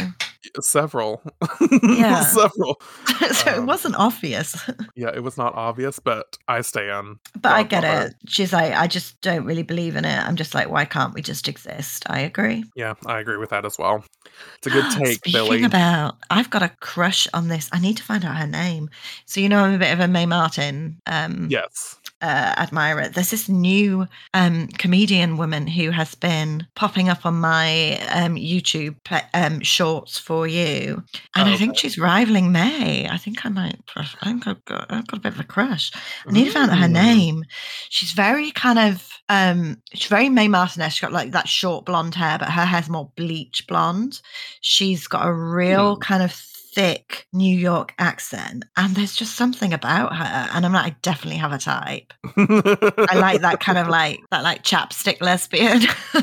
Several. Yeah. Several. So it Um, wasn't obvious. yeah, it was not obvious, but I stan. But I God get love her. it. She's like, "I just don't really believe in it." I'm just like, "Why can't we just exist?" I agree. Yeah, I agree with that as well. It's a good take, Speaking Billy. about I've got a crush on this. I need to find out her name. So, you know, I'm a bit of a Mae Martin, um, Yes. uh, admirer. There's this new, um, comedian woman who has been popping up on my, um, YouTube pe um, shorts for you, and Oh, I think okay. she's rivaling Mae. I think I might I think I've got I've got a bit of a crush. I need to find out her Mm. name. She's very kind of, um, she's very Mae Martin-esque. She's got, like, that short blonde hair, but her hair's more bleach blonde. She's got a real Hmm. kind of thick New York accent, and there's just something about her, and I'm like, I definitely have a type. I like that kind of like that like chapstick lesbian.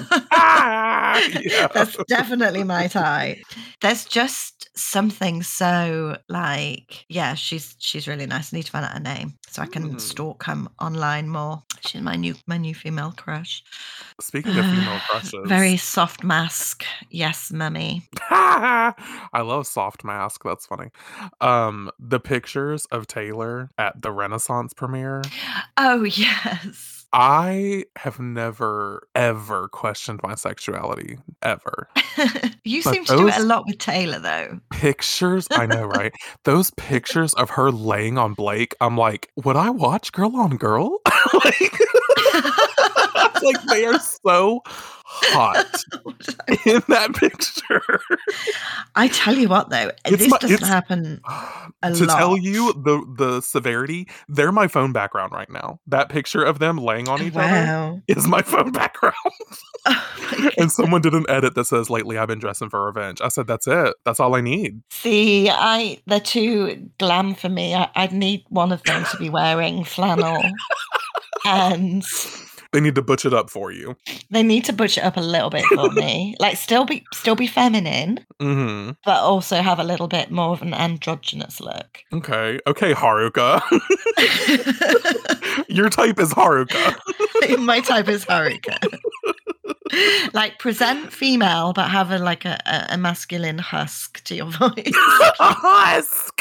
Ah, yeah. That's definitely my type. There's just something so like, yeah, she's she's really nice. I need to find out her name so I can Hmm. stalk her online more. She's my new my new female crush. Speaking of female Very crushes. soft mask. Yes, mummy. I love Soft Mask, that's funny. Um, the pictures of Taylor at the Renaissance premiere, Oh, yes. I have never, ever questioned my sexuality, ever. You But seem to do it a those lot with Taylor, though. pictures I know, right? Those pictures of her laying on Blake, I'm like, "Would I watch Girl on Girl?" Like like, they are so hot in that picture. I tell you what, though, It's this my doesn't it's happen a to tell lot. you the the severity, they're my phone background right now. That picture of them laying on Oh, each other wow. is my phone background. Oh my And someone goodness. did an edit that says, "Lately, I've been dressing for revenge." I said, "That's it. That's all I need." See, I they're too glam for me. I I'd need one of them to be wearing flannel, and They need to butch it up for you. they need to butch it up a little bit for me. Like, still be still be feminine, Mhm. but also have a little bit more of an androgynous look. Okay. Okay, Haruka. Your type is Haruka. My type is Haruka. Like, present female, but have a, like, a a a masculine husk to your voice. A husk!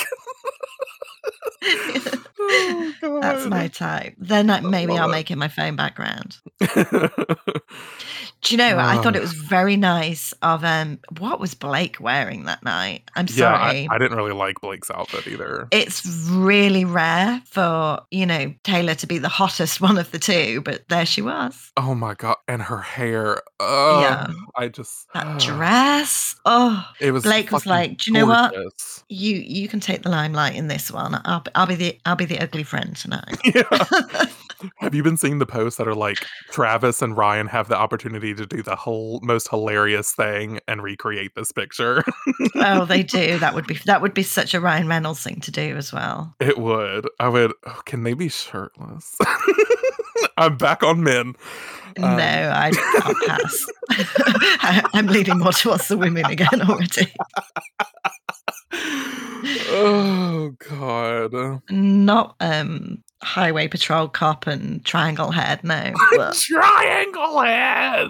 Oh, That's my God. type. Then, like, I maybe I'll love make it my phone background. it. Do you know, I thought Oh. it was very nice of, um what was Blake wearing that night? I'm Yeah, I sorry. I didn't really like Blake's outfit either. It's really rare for, you know, Taylor to be the hottest one of the two, but there she was. Oh my god, and her hair, Yeah. ugh, I just That dress. Oh, it was Blake was fucking like, "Do you know what? gorgeous. You you can take the limelight in this one. I'll b I'll be the I'll be the ugly friend tonight." Yeah. Have you been seeing the posts that are like, Travis and Ryan have the opportunity to do the whole most hilarious thing and recreate this picture? Oh, they do. That would be that would be such a Ryan Reynolds thing to do as well. It would. I would oh, can they be shirtless? I'm back on men. No, Um I I'll pass. I I'm leaning more towards the women again already. Oh, God. Not, um, highway patrol cop and triangle head, no. Bleh. Triangle head!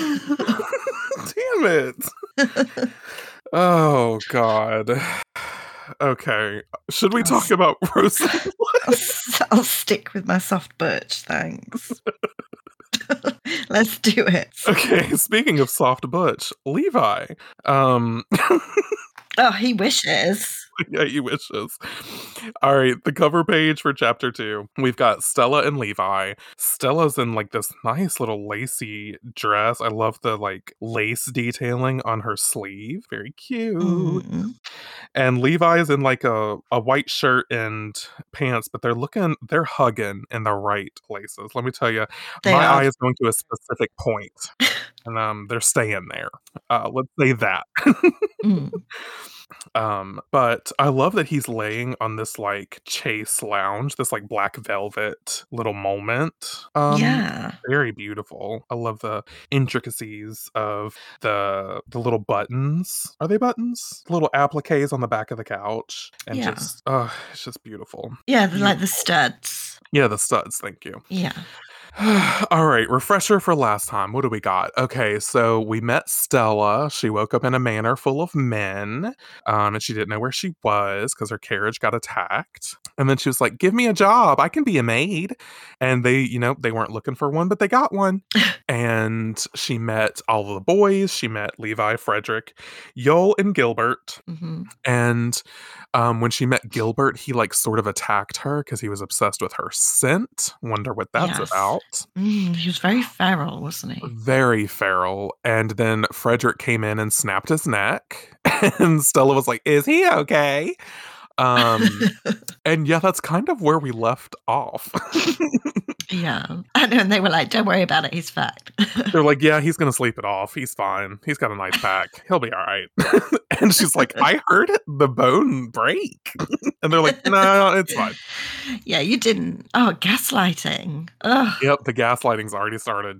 Damn it. Oh, God. Okay. Should we I'll talk s about Rosie? I'll s I'll stick with my soft butch, thanks. Let's do it. Okay, speaking of soft butch, Levi. Um Oh, he wishes. Yeah, he wishes. All right, the cover page for chapter two. We've got Stella and Levi. Stella's in like this nice little lacy dress. I love the like lace detailing on her sleeve. Very cute. Mm. And Levi's in like a, a white shirt and pants, but they're looking, they're hugging in the right places. Let me tell you, They my are. eye is going to a specific point, and um, they're staying there. Uh, let's say that. Mm. Um, but I love that he's laying on this like chase lounge, this like black velvet little moment. Um, Yeah. very beautiful. I love the intricacies of the the little buttons. Are they buttons? Little appliques on the back of the couch, and Yeah. just uh, it's just beautiful. Yeah, they're like the Beautiful. studs. Yeah, the studs. Thank you. Yeah. All right, refresher for last time. What do we got? Okay, so we met Stella. She woke up in a manor full of men, um, and she didn't know where she was because her carriage got attacked. And then she was like, "Give me a job. I can be a maid." And they, you know, they weren't looking for one, but they got one. And she met all of the boys. She met Levi, Frederick, Yul, and Gilbert. Mhm. And um, when she met Gilbert, he like sort of attacked her because he was obsessed with her scent. Wonder what that's Yes. about. Mm, he was very feral, wasn't he? Very feral. And then Frederick came in and snapped his neck. And Stella was like, "Is he okay?" Um, and yeah, that's kind of where we left off. Yeah. I know, and they were like, "Don't worry about it, he's fucked." They're like, "Yeah, he's gonna sleep it off. He's fine. He's got a nice pack. He'll be all right." And she's like, "I heard the bone break." And they're like, "No, it's fine." Yeah, you didn't. Oh, gaslighting. Ugh. Yep, the gaslighting's already started.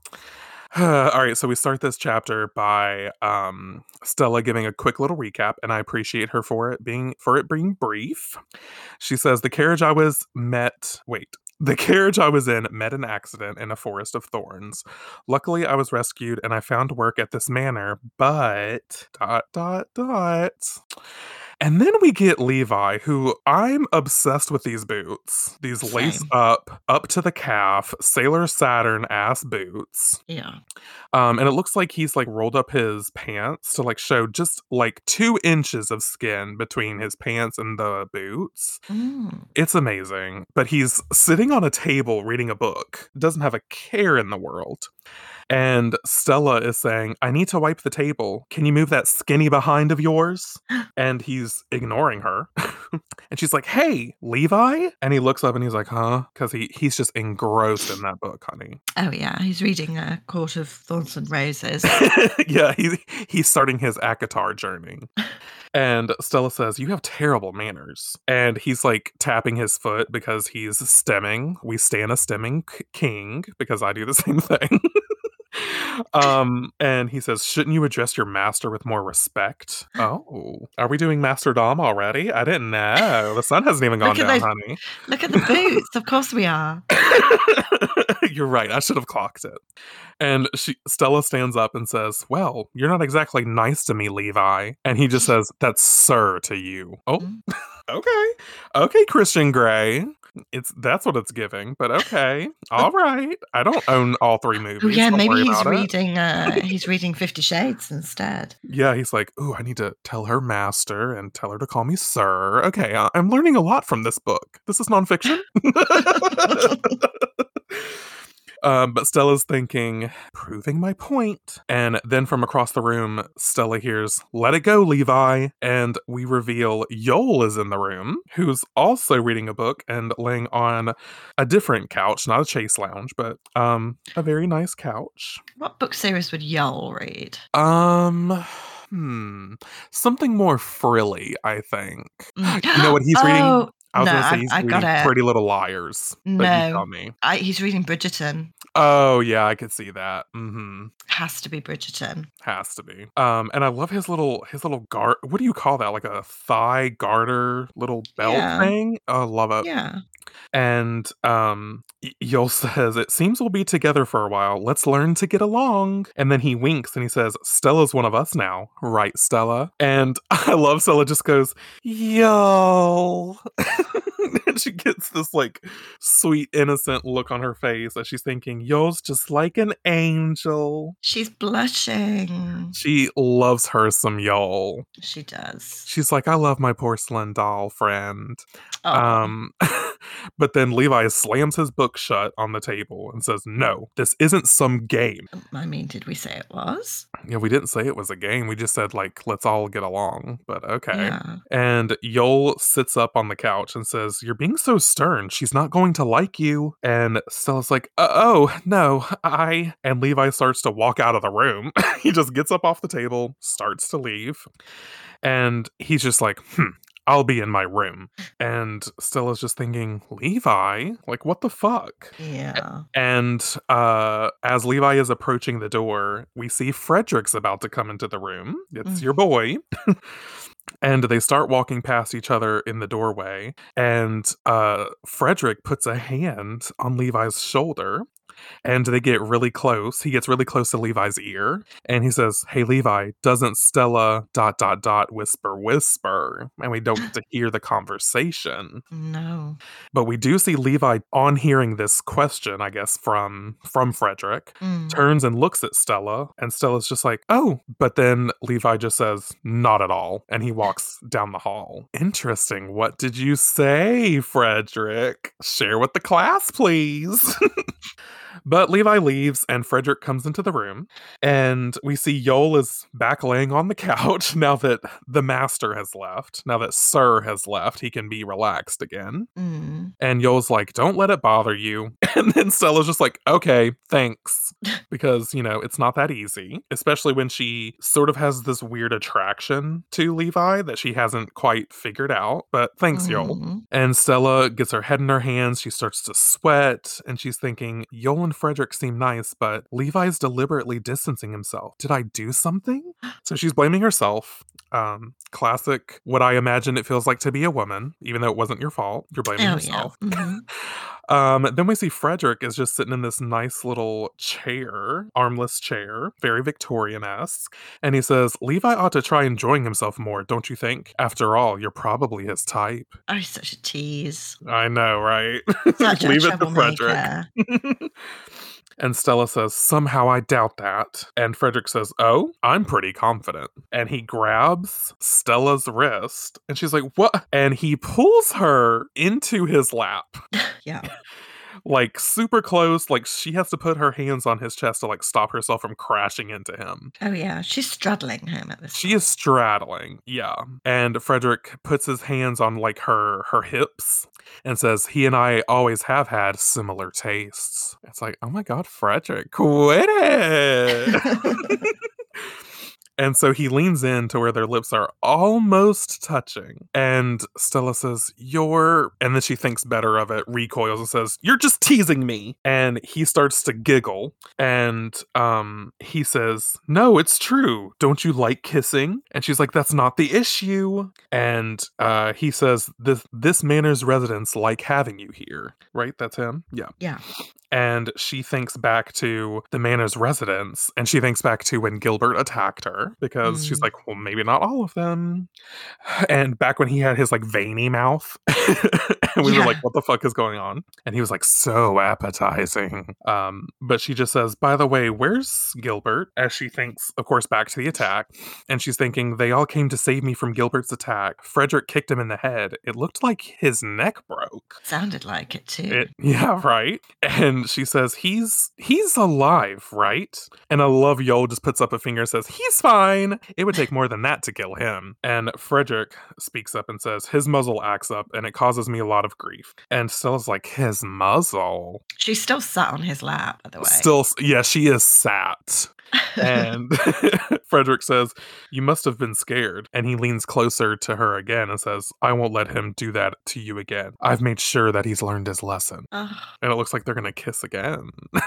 All right, so we start this chapter by um, Stella giving a quick little recap, and I appreciate her for it being for it being brief. She says, "The carriage I was met. Wait." The carriage I was in met an accident in a forest of thorns. Luckily, I was rescued and I found work at this manor, but dot dot dot. And then we get Levi, who I'm obsessed with these boots. These lace Same. up, up to the calf, Sailor Saturn ass boots. Yeah. Um, and it looks like he's like rolled up his pants to like show just like two inches of skin between his pants and the boots. Mm. It's amazing. But he's sitting on a table reading a book, doesn't have a care in the world. And Stella is saying, "I need to wipe the table. Can you move that skinny behind of yours?" And he's ignoring her. And she's like, "Hey, Levi?" And he looks up and he's like, "Huh?" Because he, he's just engrossed in that book, honey. Oh, yeah, he's reading A Court of Thorns and Roses. Yeah, he, he's starting his ACOTAR journey. And Stella says, "You have terrible manners." And he's like tapping his foot because he's stemming. We stand a stemming k- king because I do the same thing. Um, and he says, "Shouldn't you address your master with more respect?" Oh, are we doing Master Dom already? I didn't know. The sun hasn't even gone Look at down, those honey. look at the boots, of course we are. You're right. I should have clocked it. And she, Stella stands up and says, "Well, you're not exactly nice to me, Levi." And he just says, "That's sir to you." Oh, Mm. okay. Okay, Christian Grey. It's that's what it's giving, but okay. All right. I don't own all three Oh, movies. yeah, Don't maybe worry he's about it. reading, uh, he's reading Fifty Shades instead. Yeah, he's like, "Ooh, I need to tell her master and tell her to call me sir." Okay, I- I'm learning a lot from this book. This is nonfiction. Um, but Stella's thinking, proving my point. And then from across the room, Stella hears, "Let it go, Levi." And we reveal Yol is in the room, who's also reading a book and laying on a different couch, not a chase lounge, but um, a very nice couch. What book series would Yoel read? Um, hmm, something more frilly, I think. Mm. You know what he's reading? Oh, I was no, gonna say I've he's I've got reading it. Pretty Little Liars, but you No. tell me. I he's reading Bridgerton. Oh, yeah, I could see that. Mhm. Has to be Bridgerton. Has to be. Um, and I love his little his little gar what do you call that? Like a thigh garter little belt Yeah, thing? Oh, I love it. yeah. And um Y- Yul says, "It seems we'll be together for a while. Let's learn to get along." And then he winks and he says, "Stella's one of us now, right, Stella?" And I love Stella just goes, "Yo." And she gets this like sweet, innocent look on her face as she's thinking, "Yo's just like an angel." She's blushing. She loves her some Yul. She does. She's like, "I love my porcelain doll friend." Oh, Um, but then Levi slams his book shut on the table and says, "No, this isn't some game." I mean, did we say it was? Yeah, we didn't say it was a game. We just said, like, let's all get along. But okay. Yeah. And Yol sits up on the couch and says, "You're being so stern. She's not going to like you." And Stella's like, "Uh, oh, no, I. And Levi starts to walk out of the room. He just gets up off the table, starts to leave. And he's just like, "Hmm, I'll be in my room." And Stella's just thinking, "Levi? Like, what the fuck?" Yeah. And uh, as Levi is approaching the door, we see Frederick's about to come into the room. It's Mm. your boy. And they start walking past each other in the doorway. And uh, Frederick puts a hand on Levi's shoulder. And they get really close. He gets really close to Levi's ear and he says, "Hey, Levi, doesn't Stella dot dot dot whisper whisper?" And we don't get to hear the conversation. No. But we do see Levi, on hearing this question, I guess, from from Frederick, Mm. turns and looks at Stella, and Stella's just like, "Oh," but then Levi just says, "Not at all," and he walks down the hall. Interesting. What did you say, Frederick? Share with the class, please. But Levi leaves and Frederick comes into the room, and we see Yol is back laying on the couch now that the master has left. Now that Sir has left, he can be relaxed again. Mm. And Yol's like, "Don't let it bother you." And then Stella's just like, "Okay, thanks." Because, you know, it's not that easy, especially when she sort of has this weird attraction to Levi that she hasn't quite figured out. But thanks, Yol. Mm. And Stella gets her head in her hands. She starts to sweat, and she's thinking, Yol and Frederick seem nice, but Levi's deliberately distancing himself. Did I do something? So she's blaming herself. Um, classic, what I imagine it feels like to be a woman, even though it wasn't your fault. You're blaming Oh, yourself. yeah. Mhm. Um, then we see Frederick is just sitting in this nice little chair, armless chair, very Victorian-esque. And he says, "Levi ought to try enjoying himself more, don't you think? After all, you're probably his type." Oh, he's such a tease. I know, right? Such a Leave it to Frederick. troublemaker. And Stella says, "Somehow I doubt that." And Frederick says, "Oh, I'm pretty confident." And he grabs Stella's wrist, and she's like, "What?" And he pulls her into his lap. Yeah. Like, super close. Like, she has to put her hands on his chest to, like, stop herself from crashing into him. Oh, yeah. She's straddling him at this She point. is straddling, yeah. And Frederick puts his hands on, like, her her hips and says, "He and I always have had similar tastes." It's like, oh my god, Frederick, quit it! And so he leans in to where their lips are almost touching. And Stella says, "You're..." And then she thinks better of it, recoils and says, "You're just teasing me." And he starts to giggle. And um, he says, "No, it's true. Don't you like kissing?" And she's like, "That's not the issue." And uh, he says, this, this manor's residents like having you here." Right? That's him? Yeah. Yeah. And she thinks back to the manor's residents, and she thinks back to when Gilbert attacked her, because she's Mm. like, well, maybe not all of them. And back when he had his like veiny mouth, and we were like, Yeah. what the fuck is going on? And he was like, so appetizing. Um, but she just says, "By the way, where's Gilbert?" As she thinks, of course, back to the attack. And she's thinking, "They all came to save me from Gilbert's attack. Frederick kicked him in the head. It looked like his neck broke." Sounded like it too. It, yeah, right. And she says, he's he's alive, right? And I love Yol just puts up a finger and says, "He's fine. It would take more than that to kill him." And Frederick speaks up and says, "His muzzle acts up and it causes me a lot of grief." And Stella's like, "His muzzle?" She's still sat on his lap, by the way. Still, yeah, she is sat. And Frederick says, "You must have been scared." And he leans closer to her again and says, "I won't let him do that to you again. I've made sure that he's learned his lesson." Ugh. And it looks like they're going to kiss again.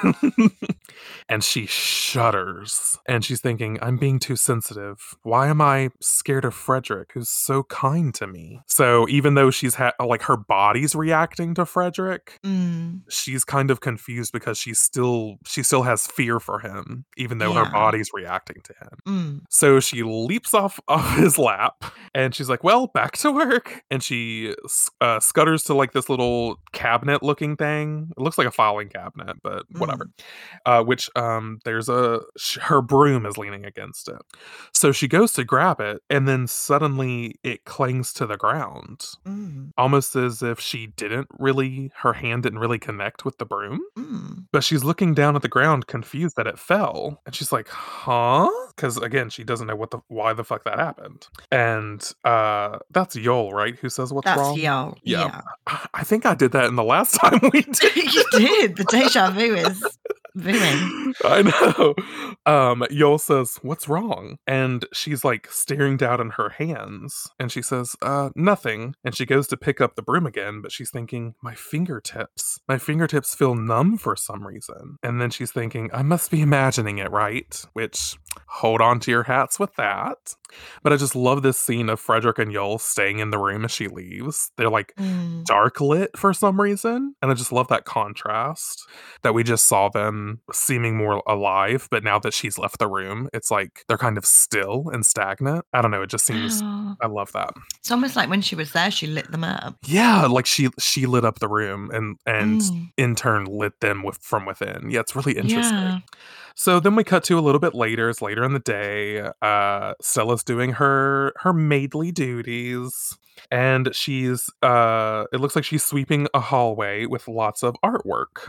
And she shudders. And she's thinking, I'm being too sensitive. Why am I scared of Frederick, who's so kind to me? So even though she's had, like, her body's reacting to Frederick, Mm. she's kind of confused because she's still, she still has fear for him, even though her Yeah. body's reacting to him. Mm. So she leaps off of his lap and she's like, "Well, back to work." And she uh, scutters to like this little cabinet looking thing. It looks like a filing cabinet, but whatever. Mm. Uh, which um, there's a, sh- her broom is leaning against it. So she goes to grab it and then suddenly it clings to the ground. Mm. Almost as if she didn't really, her hand didn't really connect with the broom. Mm. But she's looking down at the ground, confused that it fell. And she's like, huh? Because again, she doesn't know what the why the fuck that happened. And uh that's Yol, right? Who says what's That's wrong? Yol. Yeah. Yeah. I- I think I did that in the last time we did. You did. The deja vu is viewing. I know. Um, Yol says, "What's wrong?" And she's like staring down in her hands, and she says, "Uh, nothing." And she goes to pick up the broom again, but she's thinking, "My fingertips. My fingertips feel numb for some reason." And then she's thinking, "I must be imagining it, right?" Which, hold on to your hats with that. But I just love this scene of Frederick and Yol staying in the room as she leaves. They're like Mm. dark lit for some reason, and I just love that contrast that we just saw them seeming more alive, but now that she's left the room, it's like they're kind of still and stagnant. I don't know, it just seems Oh. I love that. It's almost like when she was there, she lit them up. Yeah, like she she lit up the room and and Mm. in turn lit them with from within. Yeah, it's really interesting. Yeah. So then we cut to a little bit later, it's later in the day. Uh Stella's doing her her maidly duties, and she's uh it looks like she's sweeping a hallway with lots of artwork.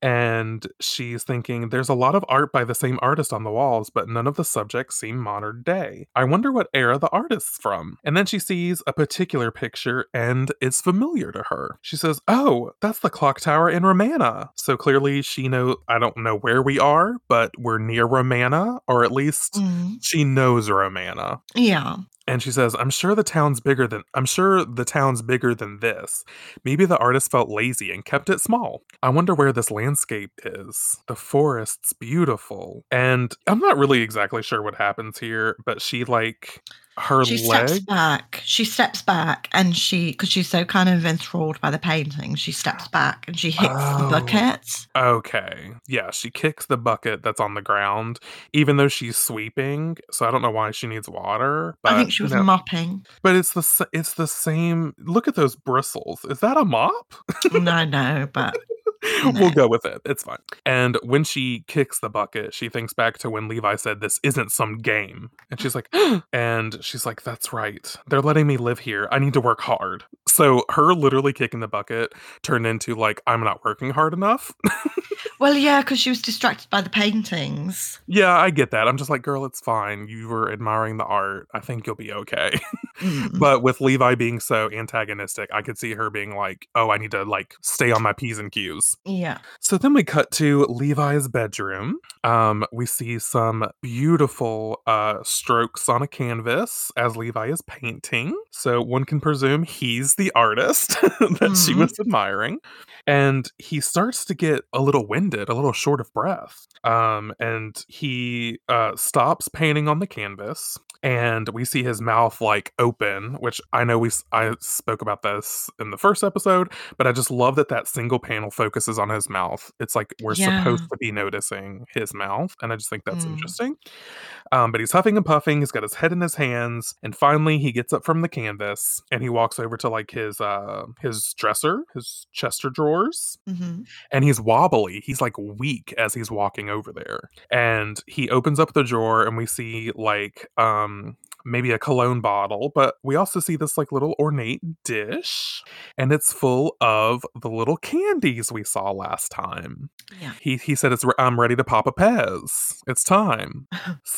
And she's thinking there's a lot of art by the same artist on the walls, but none of the subjects seem modern day. I wonder what era the artist's from. And then she sees a particular picture and it's familiar to her. She says, "Oh, that's the clock tower in Romana." So clearly she know I don't know where we are, but we're near Romana, or at least Mm. she knows Romana. Yeah. And she says, "I'm sure the town's bigger than I'm sure the town's bigger than this. Maybe the artist felt lazy and kept it small. I wonder where this landscape is. The forest's beautiful." And I'm not really exactly sure what happens here, but she like her She steps leg back. She steps back and she, because she's so kind of enthralled by the painting, she steps back and she hits the Oh, bucket. okay. Yeah, she kicks the bucket that's on the ground, even though she's sweeping. So I don't know why she needs water, I but think she you was know, mopping. but it's the s- it's the same. Look at those bristles. Is that a mop? No, no, but We'll no. go with it. It's fine. And when she kicks the bucket, she thinks back to when Levi said, "This isn't some game." And she's like, and she's like, "That's right. They're letting me live here. I need to work hard." So her literally kicking the bucket turned into like, "I'm not working hard enough." Well, yeah, because she was distracted by the paintings. Yeah, I get that. I'm just like, "Girl, it's fine. You were admiring the art. I think you'll be okay." Mm. But with Levi being so antagonistic, I could see her being like, "Oh, I need to like stay on my P's and Q's." Yeah. So then we cut to Levi's bedroom. Um, we see some beautiful uh, strokes on a canvas as Levi is painting. So one can presume he's the artist that she Mm. was admiring. And he starts to get a little winded, a little short of breath. Um, and he uh, stops painting on the canvas. And we see his mouth like open, which I know we s- I spoke about this in the first episode, but I just love that that single panel focuses on his mouth. It's like we're Yeah. supposed to be noticing his mouth, and I just think that's Mm. interesting. Um, but he's huffing and puffing. He's got his head in his hands, and finally he gets up from the canvas and he walks over to like his uh his dresser, his Chester drawers, Hmm. and he's wobbly. He's like weak as he's walking over there. And he opens up the drawer and we see like um maybe a cologne bottle, but we also see this like little ornate dish, and it's full of the little candies we saw last time. Yeah. He he said, "It's re- I'm ready to pop a Pez. It's time."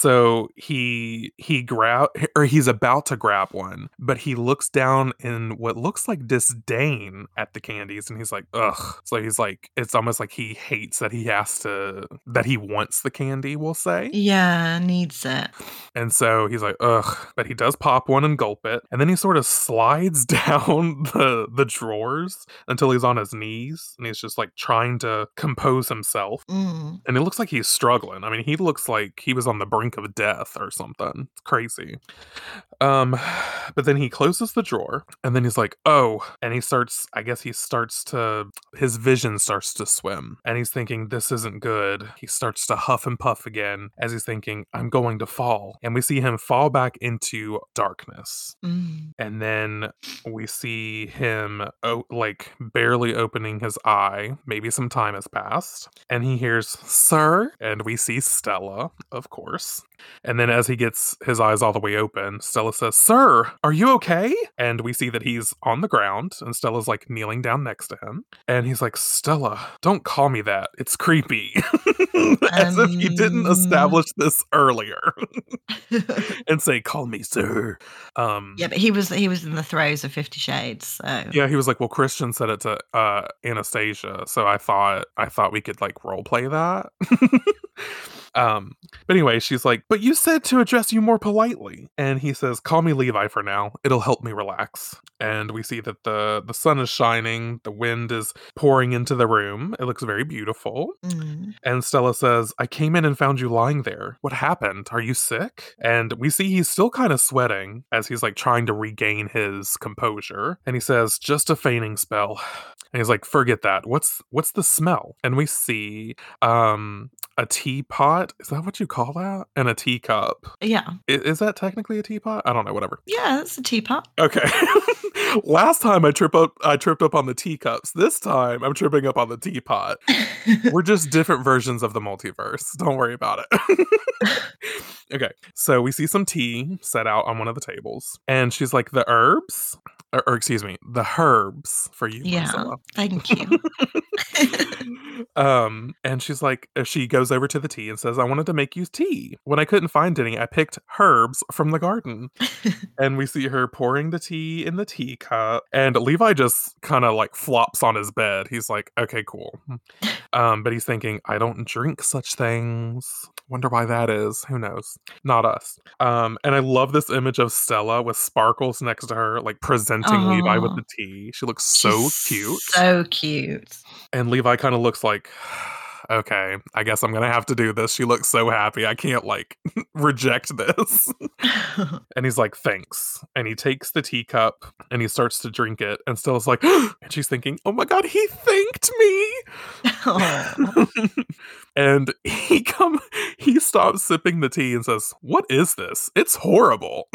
So he he grab or he's about to grab one, but he looks down in what looks like disdain at the candies, and he's like, "Ugh." So he's like, it's almost like he hates that he has to that he wants the candy, we'll say. Yeah, needs it. And so he's like, "Ugh," but he does pop one and gulp it, and then he sort of slides down the the drawers until he's on his knees, and he's just like trying to compose himself. Mm. And it looks like he's struggling. I mean, he looks like he was on the brink of death or something. It's crazy. Um, but then he closes the drawer and then he's like, "Oh," and he starts, I guess he starts to, his vision starts to swim and he's thinking, "This isn't good." He starts to huff and puff again as he's thinking, "I'm going to fall." And we see him fall back into darkness. Mm. And then we see him o- like barely opening his eye. Maybe some time has passed. And he hears, "Sir." And we see Stella, of course. And then as he gets his eyes all the way open, Stella says, "Sir, are you okay?" And we see that he's on the ground and Stella's like kneeling down next to him. And he's like, "Stella, don't call me that. It's creepy." As if he didn't Um. establish this earlier and say, "Call me sir." Um, Yeah, but he was he was in the throes of Fifty Shades, so yeah, he was like, "Well, Christian said it to uh, Anastasia, so I thought I thought we could like role play that." Um, but anyway, she's like, "But you said to address you more politely." And he says, "Call me Levi for now. It'll help me relax." And we see that the the sun is shining, the wind is pouring into the room. It looks very beautiful. Mm. And Stella says, "I came in and found you lying there. What happened? Are you sick?" And we see he's still kind of sweating as he's like trying to regain his composure. And he says, "Just a fainting spell." And he's like, "Forget that. What's what's the smell?" And we see um a teapot. Is that what you call that? And a teacup. Yeah. I- Is that technically a teapot? I don't know, whatever. Yeah, it's a teapot. Okay. Last time I trip up I tripped up on the teacups. This time I'm tripping up on the teapot. We're just different versions of the multiverse. Don't worry about it. Okay. So we see some tea set out on one of the tables. And she's like, "The herbs?" Or, or excuse me, the herbs for you, Yeah, Marcella. thank you. um, and she's like, uh, she goes over to the tea and says, "I wanted to make you tea. When I couldn't find any, I picked herbs from the garden." And we see her pouring the tea in the teacup. And Levi just kind of like flops on his bed. He's like, "Okay, cool." Um, but he's thinking, "I don't drink such things. Wonder why that is. Who knows? Not us." Um, and I love this image of Stella with sparkles next to her, like presenting Levi with Oh, the tea. She looks so she's cute. so cute. And Levi kind of looks like, "Okay, I guess I'm gonna have to do this." She looks so happy. I can't like reject this. And he's like, "Thanks." And he takes the teacup and he starts to drink it. And Stella's like, and she's thinking, "Oh my God, he thanked me." Oh. And he come he stops sipping the tea and says, "What is this? It's horrible."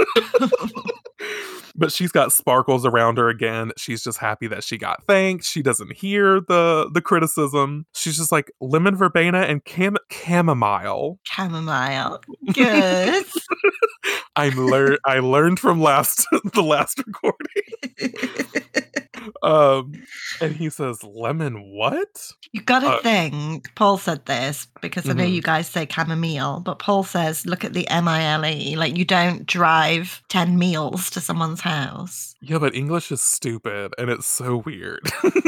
But she's got sparkles around her again. She's just happy that she got thanked. She doesn't hear the the criticism. She's just like, "Lemon verbena and cam- chamomile." Chamomile. Good. I'm lear- I learned from last the last recording. Um, and he says, "Lemon what?" You gotta Uh, think, Paul said this because I know mhm. you guys say chamomile, but Paul says, look at the M I L E. Like, you don't drive ten meals to someone's house. Yeah, but English is stupid and it's so weird.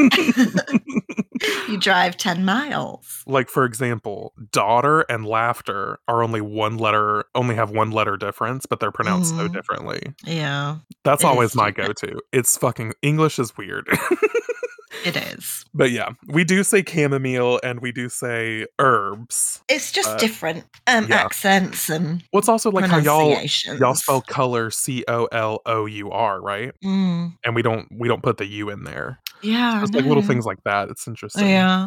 You drive ten miles. Like, for example, daughter and laughter are only one letter, only have one letter difference, but they're pronounced so Mhm. differently. Yeah, That's it is always my stupid. go to. It's fucking English is weird. It is. But yeah, we do say chamomile and we do say herbs. It's just Uh, different um, yeah. accents and What's also like how y'all y'all pronunciations. spell color C O L O U R, right? Mm. And we don't we don't put the U in there. Yeah, I Just like little know. things like that. It's interesting. Yeah.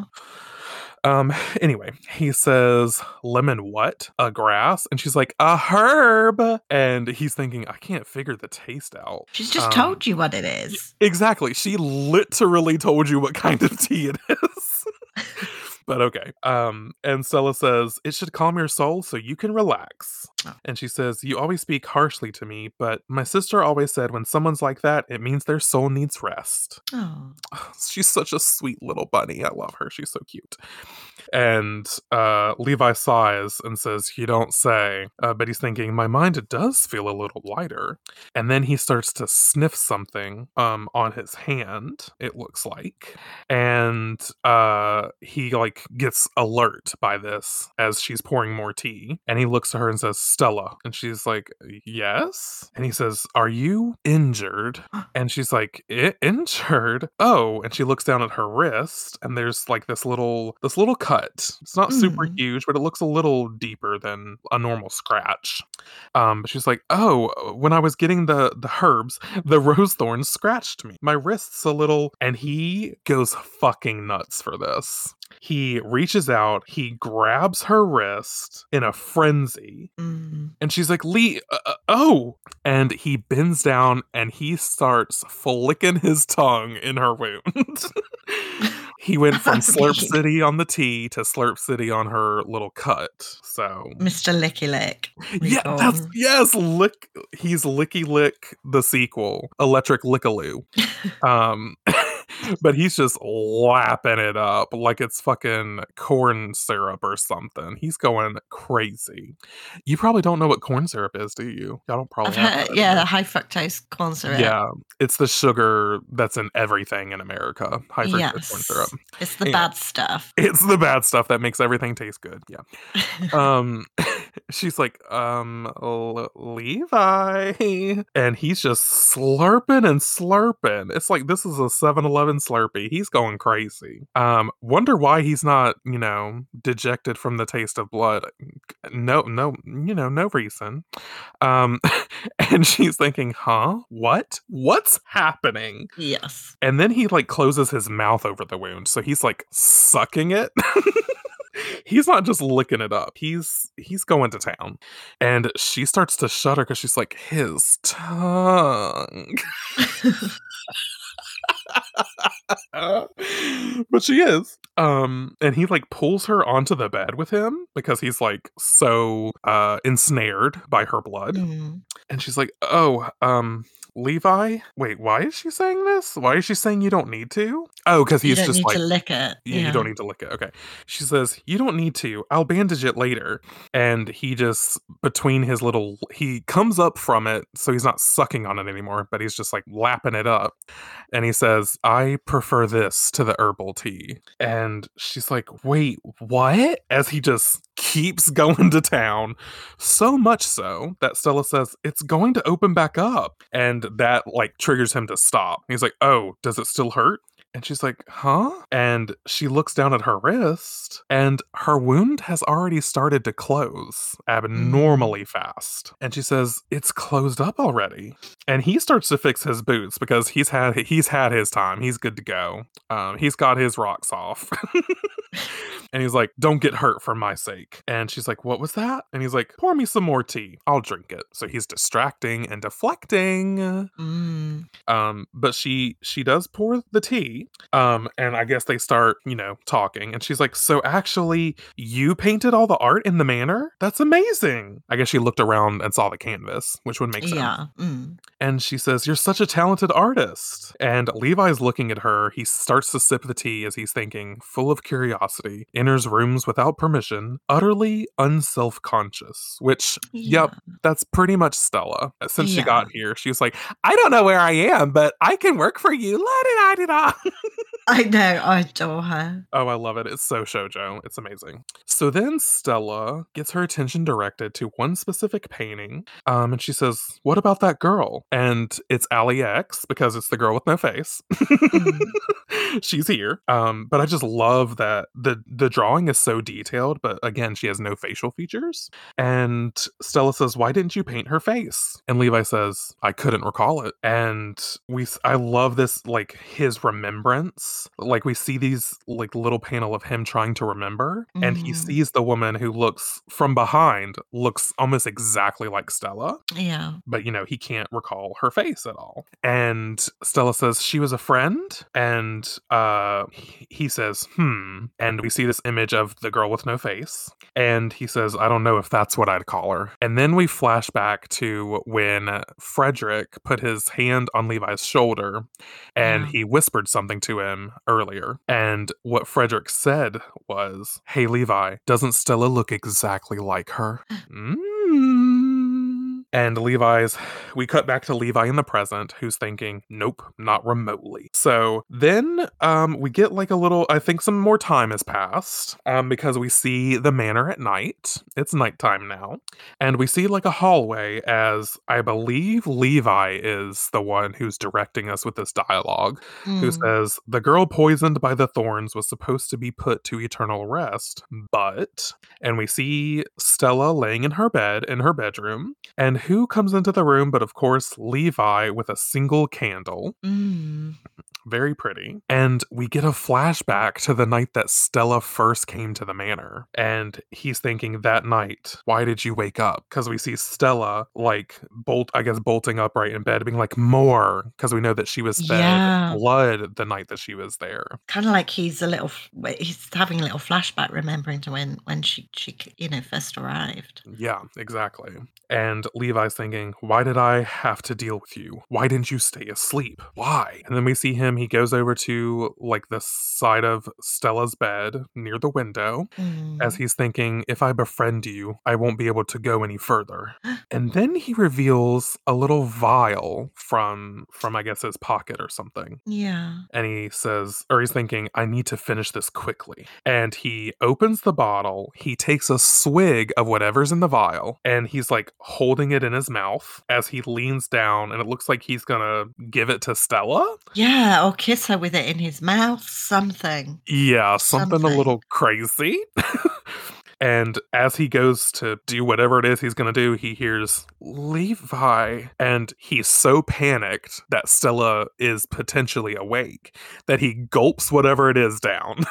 Um, anyway, he says, "Lemon what? A grass?" And she's like, "A herb." And he's thinking, "I can't figure the taste out." She's just Um, told you what it is. exactly. She literally told you what kind of tea it is. But okay. Um, and Stella says, "It should calm your soul so you can relax." Oh. And she says, "You always speak harshly to me, but my sister always said when someone's like that, it means their soul needs rest." Oh. She's such a sweet little bunny. I love her. She's so cute. And uh, Levi sighs and says, "You don't say." Uh, but he's thinking, my mind does feel a little lighter. And then he starts to sniff something um, on his hand, it looks like. And uh, he like gets alert by this as she's pouring more tea. And he looks at her and says, "Stella." And she's like, "Yes." And he says, "Are you injured?" And she's like, "I- injured? Oh." And she looks down at her wrist and there's like this little this little cut. It's not super Mm. huge, but it looks a little deeper than a normal scratch. Um, but she's like, "Oh, when I was getting the the herbs, the rose thorns scratched me. My wrist's a little." And he goes fucking nuts for this. He reaches out, he grabs her wrist in a frenzy. Mm. And she's like, "Lee, uh, uh, oh." And he bends down and he starts flicking his tongue in her wound. He went from I Slurp mean, City on the T to Slurp City on her little cut. So Mister Licky Lick yeah, that's reborn. yes, lick. He's Licky Lick the sequel, Electric Lickaloo. Um, but he's just lapping it up like it's fucking corn syrup or something. He's going crazy. You probably don't know what corn syrup is, do you? Y'all don't I've probably have heard, that in yeah, America. high fructose corn syrup. Yeah, it's the sugar that's in everything in America. High fructose corn syrup. Yes, it's the Yeah, bad stuff. it's the bad stuff that makes everything taste good. Yeah. Um, she's like, um, "L- Levi," and he's just slurping and slurping. It's like this is a Seven Eleven Slurpee. He's going crazy. Um, wonder why he's not, you know, dejected from the taste of blood. No, no, you know, no reason. Um, and she's thinking, huh? What? What's happening? Yes. And then he like closes his mouth over the wound. So he's like sucking it. He's not just licking it up. He's he's going to town. And she starts to shudder because she's like, his tongue. But she is. Um, and he like pulls her onto the bed with him because he's like so uh ensnared by her blood. Mm. And she's like, oh, um, Levi? Wait, why is she saying this? Why is she saying you don't need to? Oh, because You he's don't just need like, to lick it. yeah, you Yeah. don't need to lick it. Okay. She says, you don't need to. I'll bandage it later. And he just, between his little, he comes up from it. So he's not sucking on it anymore, but he's just like lapping it up. And he says, I prefer this to the herbal tea. And she's like, wait, what? As he just keeps going to town. So much so that Stella says, it's going to open back up. And that like triggers him to stop. He's like, oh, does it still hurt? And she's like, huh? And she looks down at her wrist, and her wound has already started to close abnormally mm. fast. And she says, it's closed up already. And he starts to fix his boots because he's had he's had his time. He's good to go. Um, he's got his rocks off. And he's like, don't get hurt for my sake. And she's like, what was that? And he's like, pour me some more tea. I'll drink it. So he's distracting and deflecting. Mm. Um, but she she does pour the tea. Um, and I guess they start, you know, talking. And she's like, so actually, you painted all the art in the manor? That's amazing. I guess she looked around and saw the canvas, which would make sense. Yeah. Mm. And she says, you're such a talented artist. And Levi's looking at her. He starts to sip the tea as he's thinking, full of curiosity, enters rooms without permission, utterly unself-conscious, which, Yeah. yep, that's pretty much Stella. Since Yeah. she got here, she was like, I don't know where I am, but I can work for you. La-di-da-di-da. I know. I adore her. Oh, I love it. It's so shoujo. It's amazing. So then Stella gets her attention directed to one specific painting. Um, and she says, what about that girl? And it's Allie X because it's the girl with no face. Mm. She's here. Um, but I just love that the the drawing is so detailed, but again, she has no facial features. And Stella says, why didn't you paint her face? And Levi says, I couldn't recall it. And we I love this, like his remembrance. Like we see these like little panel of him trying to remember, mm. and he sees the woman who looks from behind, looks almost exactly like Stella. Yeah. But you know, he can't recall her face at all. And Stella says she was a friend, and uh he says, hmm. And we see this image of the girl with no face. And he says, I don't know if that's what I'd call her. And then we flash back to when Frederick put his hand on Levi's shoulder and yeah. he whispered something to him earlier. And what Frederick said was, hey, Levi, doesn't Stella look exactly like her? Mm. And Levi's, we cut back to Levi in the present, who's thinking, nope, not remotely. So then um, we get like a little, I think some more time has passed um, because we see the manor at night. It's nighttime now. And we see like a hallway as I believe Levi is the one who's directing us with this dialogue, mm. who says, the girl poisoned by the thorns was supposed to be put to eternal rest, but, and we see Stella laying in her bed in her bedroom, and who comes into the room but of course Levi with a single candle. Mm. very pretty. And we get a flashback to the night that Stella first came to the manor. And he's thinking that night, why did you wake up? Because we see Stella, like, bolt, I guess, bolting upright in bed, being like, more. Because we know that she was fed Yeah. blood the night that she was there. Kind of like he's a little, he's having a little flashback, remembering to when, when she, she, you know, first arrived. Yeah, exactly. And Levi's thinking, why did I have to deal with you? Why didn't you stay asleep? Why? And then we see him, he goes over to like the side of Stella's bed near the window as Mm. he's thinking, if I befriend you, I won't be able to go any further. And then he reveals a little vial from, from I guess, his pocket or something. Yeah. And he says, or he's thinking, I need to finish this quickly. And he opens the bottle, he takes a swig of whatever's in the vial, and he's like holding it in his mouth as he leans down, and it looks like he's gonna give it to Stella. Yeah, or kiss her with it in his mouth, something. Yeah, something, Something. a little crazy. And as he goes to do whatever it is he's going to do, he hears Levi. And he's so panicked that Stella is potentially awake that he gulps whatever it is down.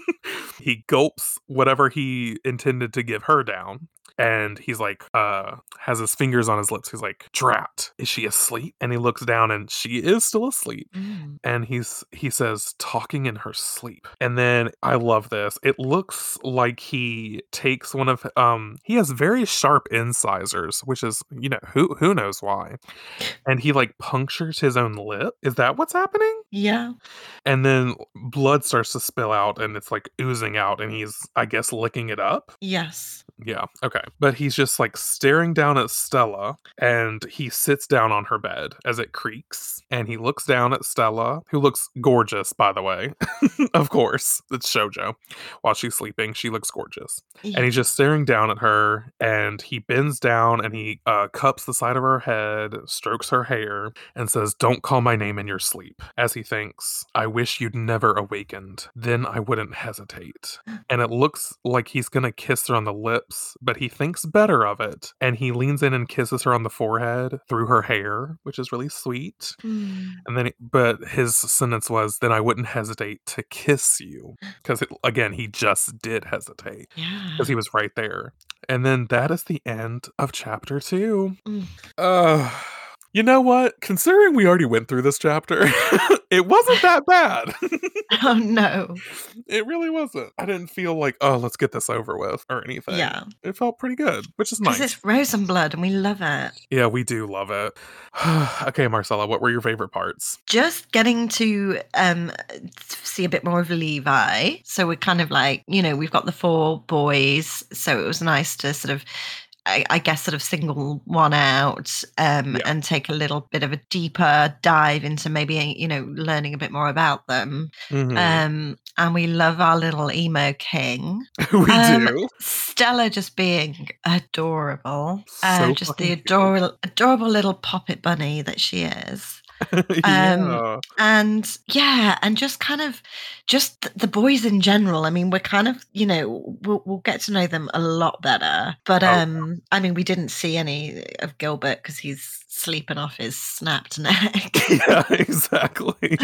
He gulps whatever he intended to give her down. And he's like, uh, has his fingers on his lips. He's like, Drat, is she asleep? And he looks down and she is still asleep. Mm. And he's he says, talking in her sleep. And then I love this. It looks like he takes one of um he has very sharp incisors, which is, you know, who who knows why. And he like punctures his own lip. Is that what's happening? Yeah. And then blood starts to spill out and it's like oozing out and he's, I guess, licking it up. Yes. Yeah, okay. But he's just like staring down at Stella and he sits down on her bed as it creaks and he looks down at Stella, who looks gorgeous, by the way. Of course, it's Shoujo. While she's sleeping, she looks gorgeous. Yeah. And he's just staring down at her and he bends down and he uh, cups the side of her head, strokes her hair, and says, don't call my name in your sleep. As he thinks, I wish you'd never awakened. Then I wouldn't hesitate. And it looks like he's gonna kiss her on the lips, but he thinks better of it. And he leans in and kisses her on the forehead through her hair, which is really sweet. Mm. And then, but his sentence was, then I wouldn't hesitate to kiss you. Because again, he just did hesitate. Yeah. Because he was right there. And then that is the end of chapter two. Mm. Uh, you know what? Considering we already went through this chapter, it wasn't that bad. Oh, no. It really wasn't. I didn't feel like, oh, let's get this over with or anything. Yeah. It felt pretty good, which is Because nice. it's rose and blood and we love it. Yeah, we do love it. Okay, Marcella, what were your favorite parts? Just getting to um, see a bit more of Levi. So we're kind of like, you know, we've got the four boys. So it was nice to sort of, I, I guess, sort of single one out um, Yeah. and take a little bit of a deeper dive into maybe, you know, learning a bit more about them. Mhm. Um, and we love our little emo king. We Um, do. Stella just being adorable. Uh, So just fucking the cute. adorable, adorable little poppet bunny that she is. Yeah. Um, and yeah, and just kind of just th- the boys in general. I mean, we're kind of, you know, we'll, we'll get to know them a lot better. But Oh, yeah. um, I mean, we didn't see any of Gilbert because he's sleeping off his snapped neck. Yeah, exactly.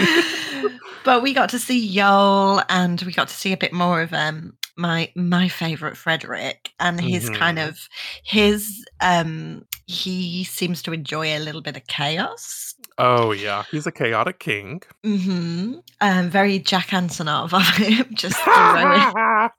But we got to see Yoel and we got to see a bit more of um my my favorite Frederick and his kind Mhm. of his um he seems to enjoy a little bit of chaos. Oh, yeah. He's a chaotic king. Mm-hmm. Um, very Jack Antonoff of him, just throwing,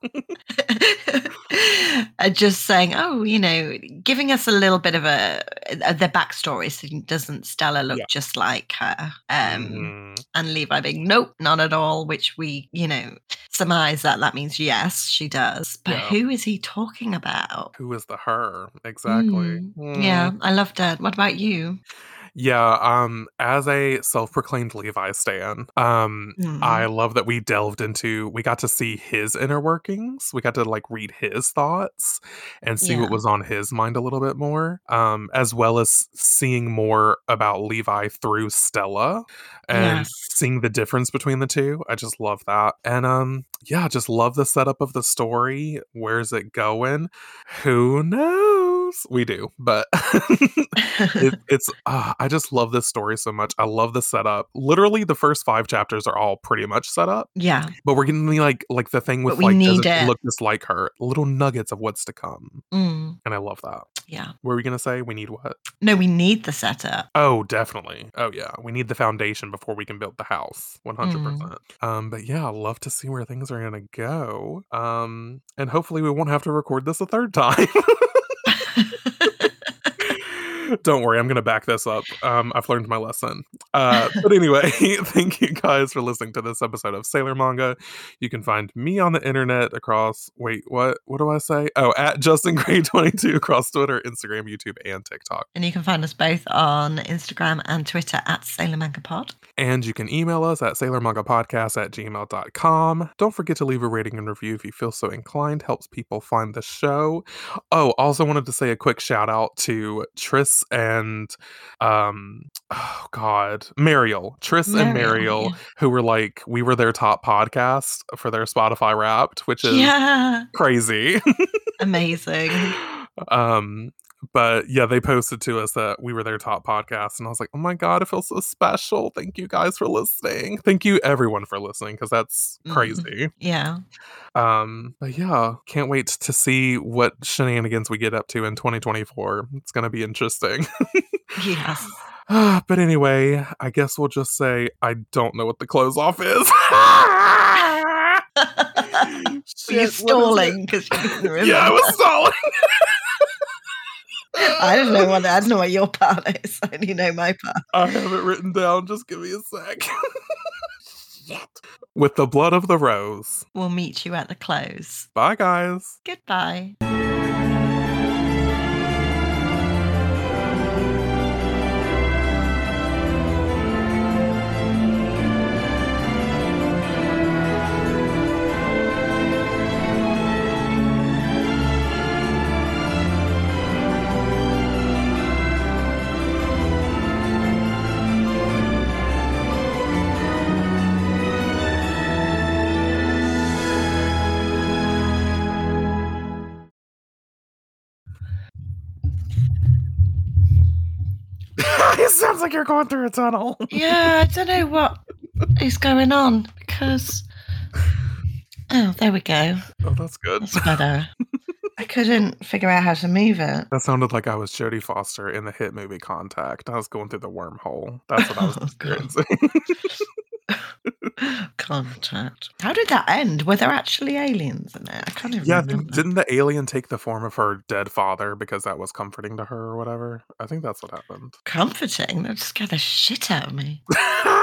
uh, just saying, oh, you know, giving us a little bit of a, a the backstory. So doesn't Stella look Yeah. just like her? Um, Mhm. and Levi being, nope, not at all. Which we, you know, surmise that that means yes, she does. But Yeah. who is he talking about? Who is the her? Exactly. Mm, yeah, Mm. I loved it. What about you? Yeah, um, as a self-proclaimed Levi stan, um, I Mm, love that we delved into we got to see his inner workings. We got to like read his thoughts and see yeah, what was on his mind a little bit more, um, as well as seeing more about Levi through Stella and yes. seeing the difference between the two. I just love that. And um, yeah, just love the setup of the story. Where's it going? Who knows? knows? We do, but it, it's uh, I just love this story so much. I love the setup. Literally, the first five chapters are all pretty much set up, Yeah, but we're getting the, like like the thing but with we like need doesn't she it. look just like her? Little nuggets of what's to come, Mm, and I love that. yeah. What were we gonna say? We need what? No, we need the setup. Oh, definitely. Oh yeah, we need the foundation before we can build the house. One hundred Mm. percent. Um, but yeah, I love to see where things are gonna go. Um, and hopefully we won't have to record this a third time. Don't worry, I'm gonna back this up. Um, I've learned my lesson. Uh, but anyway, thank you guys for listening to this episode of Sailor Manga. You can find me on the internet across wait, what what do I say? Oh, at Justin Gray twenty-two across Twitter, Instagram, YouTube, and TikTok. And you can find us both on Instagram and Twitter at Sailor Manga Pod. And you can email us at sailormangapodcast at gmail dot com. Don't forget to leave a rating and review if you feel so inclined. Helps people find the show. Oh, also wanted to say a quick shout out to Tris and um oh god, Mariel. Tris and Mariel, Mariel, yeah. who were like, we were their top podcast for their Spotify Wrapped, which is Yeah, crazy. amazing. um but yeah, they posted to us that we were their top podcast, and I was like, oh my god, it feels so special. Thank you guys for listening. Thank you everyone for listening, because that's Mm, crazy. yeah. Um but yeah, can't wait to see what shenanigans we get up to in twenty twenty-four. It's gonna be interesting. Yes. But anyway, I guess we'll just say I don't know what the close off is. Were Shit, you what is it? stalling because you didn't remember? Yeah, I was stalling. I don't know what I don't know what your part is. I only know my part. I have it written down. Just give me a sec. Shit. With the blood of the rose. We'll meet you at the close. Bye, guys. Goodbye. It sounds like you're going through a tunnel. Yeah, I don't know what is going on because. Oh, there we go. Oh, that's good. That's better. I couldn't figure out how to move it. That sounded like I was Jodie Foster in the hit movie Contact. I was going through the wormhole. That's what I was Oh, God. experiencing. Contact. How did that end? Were there actually aliens in it? I can't even Yeah, remember. didn't the alien take the form of her dead father because that was comforting to her or whatever? I think that's what happened. Comforting? That scared the shit out of me.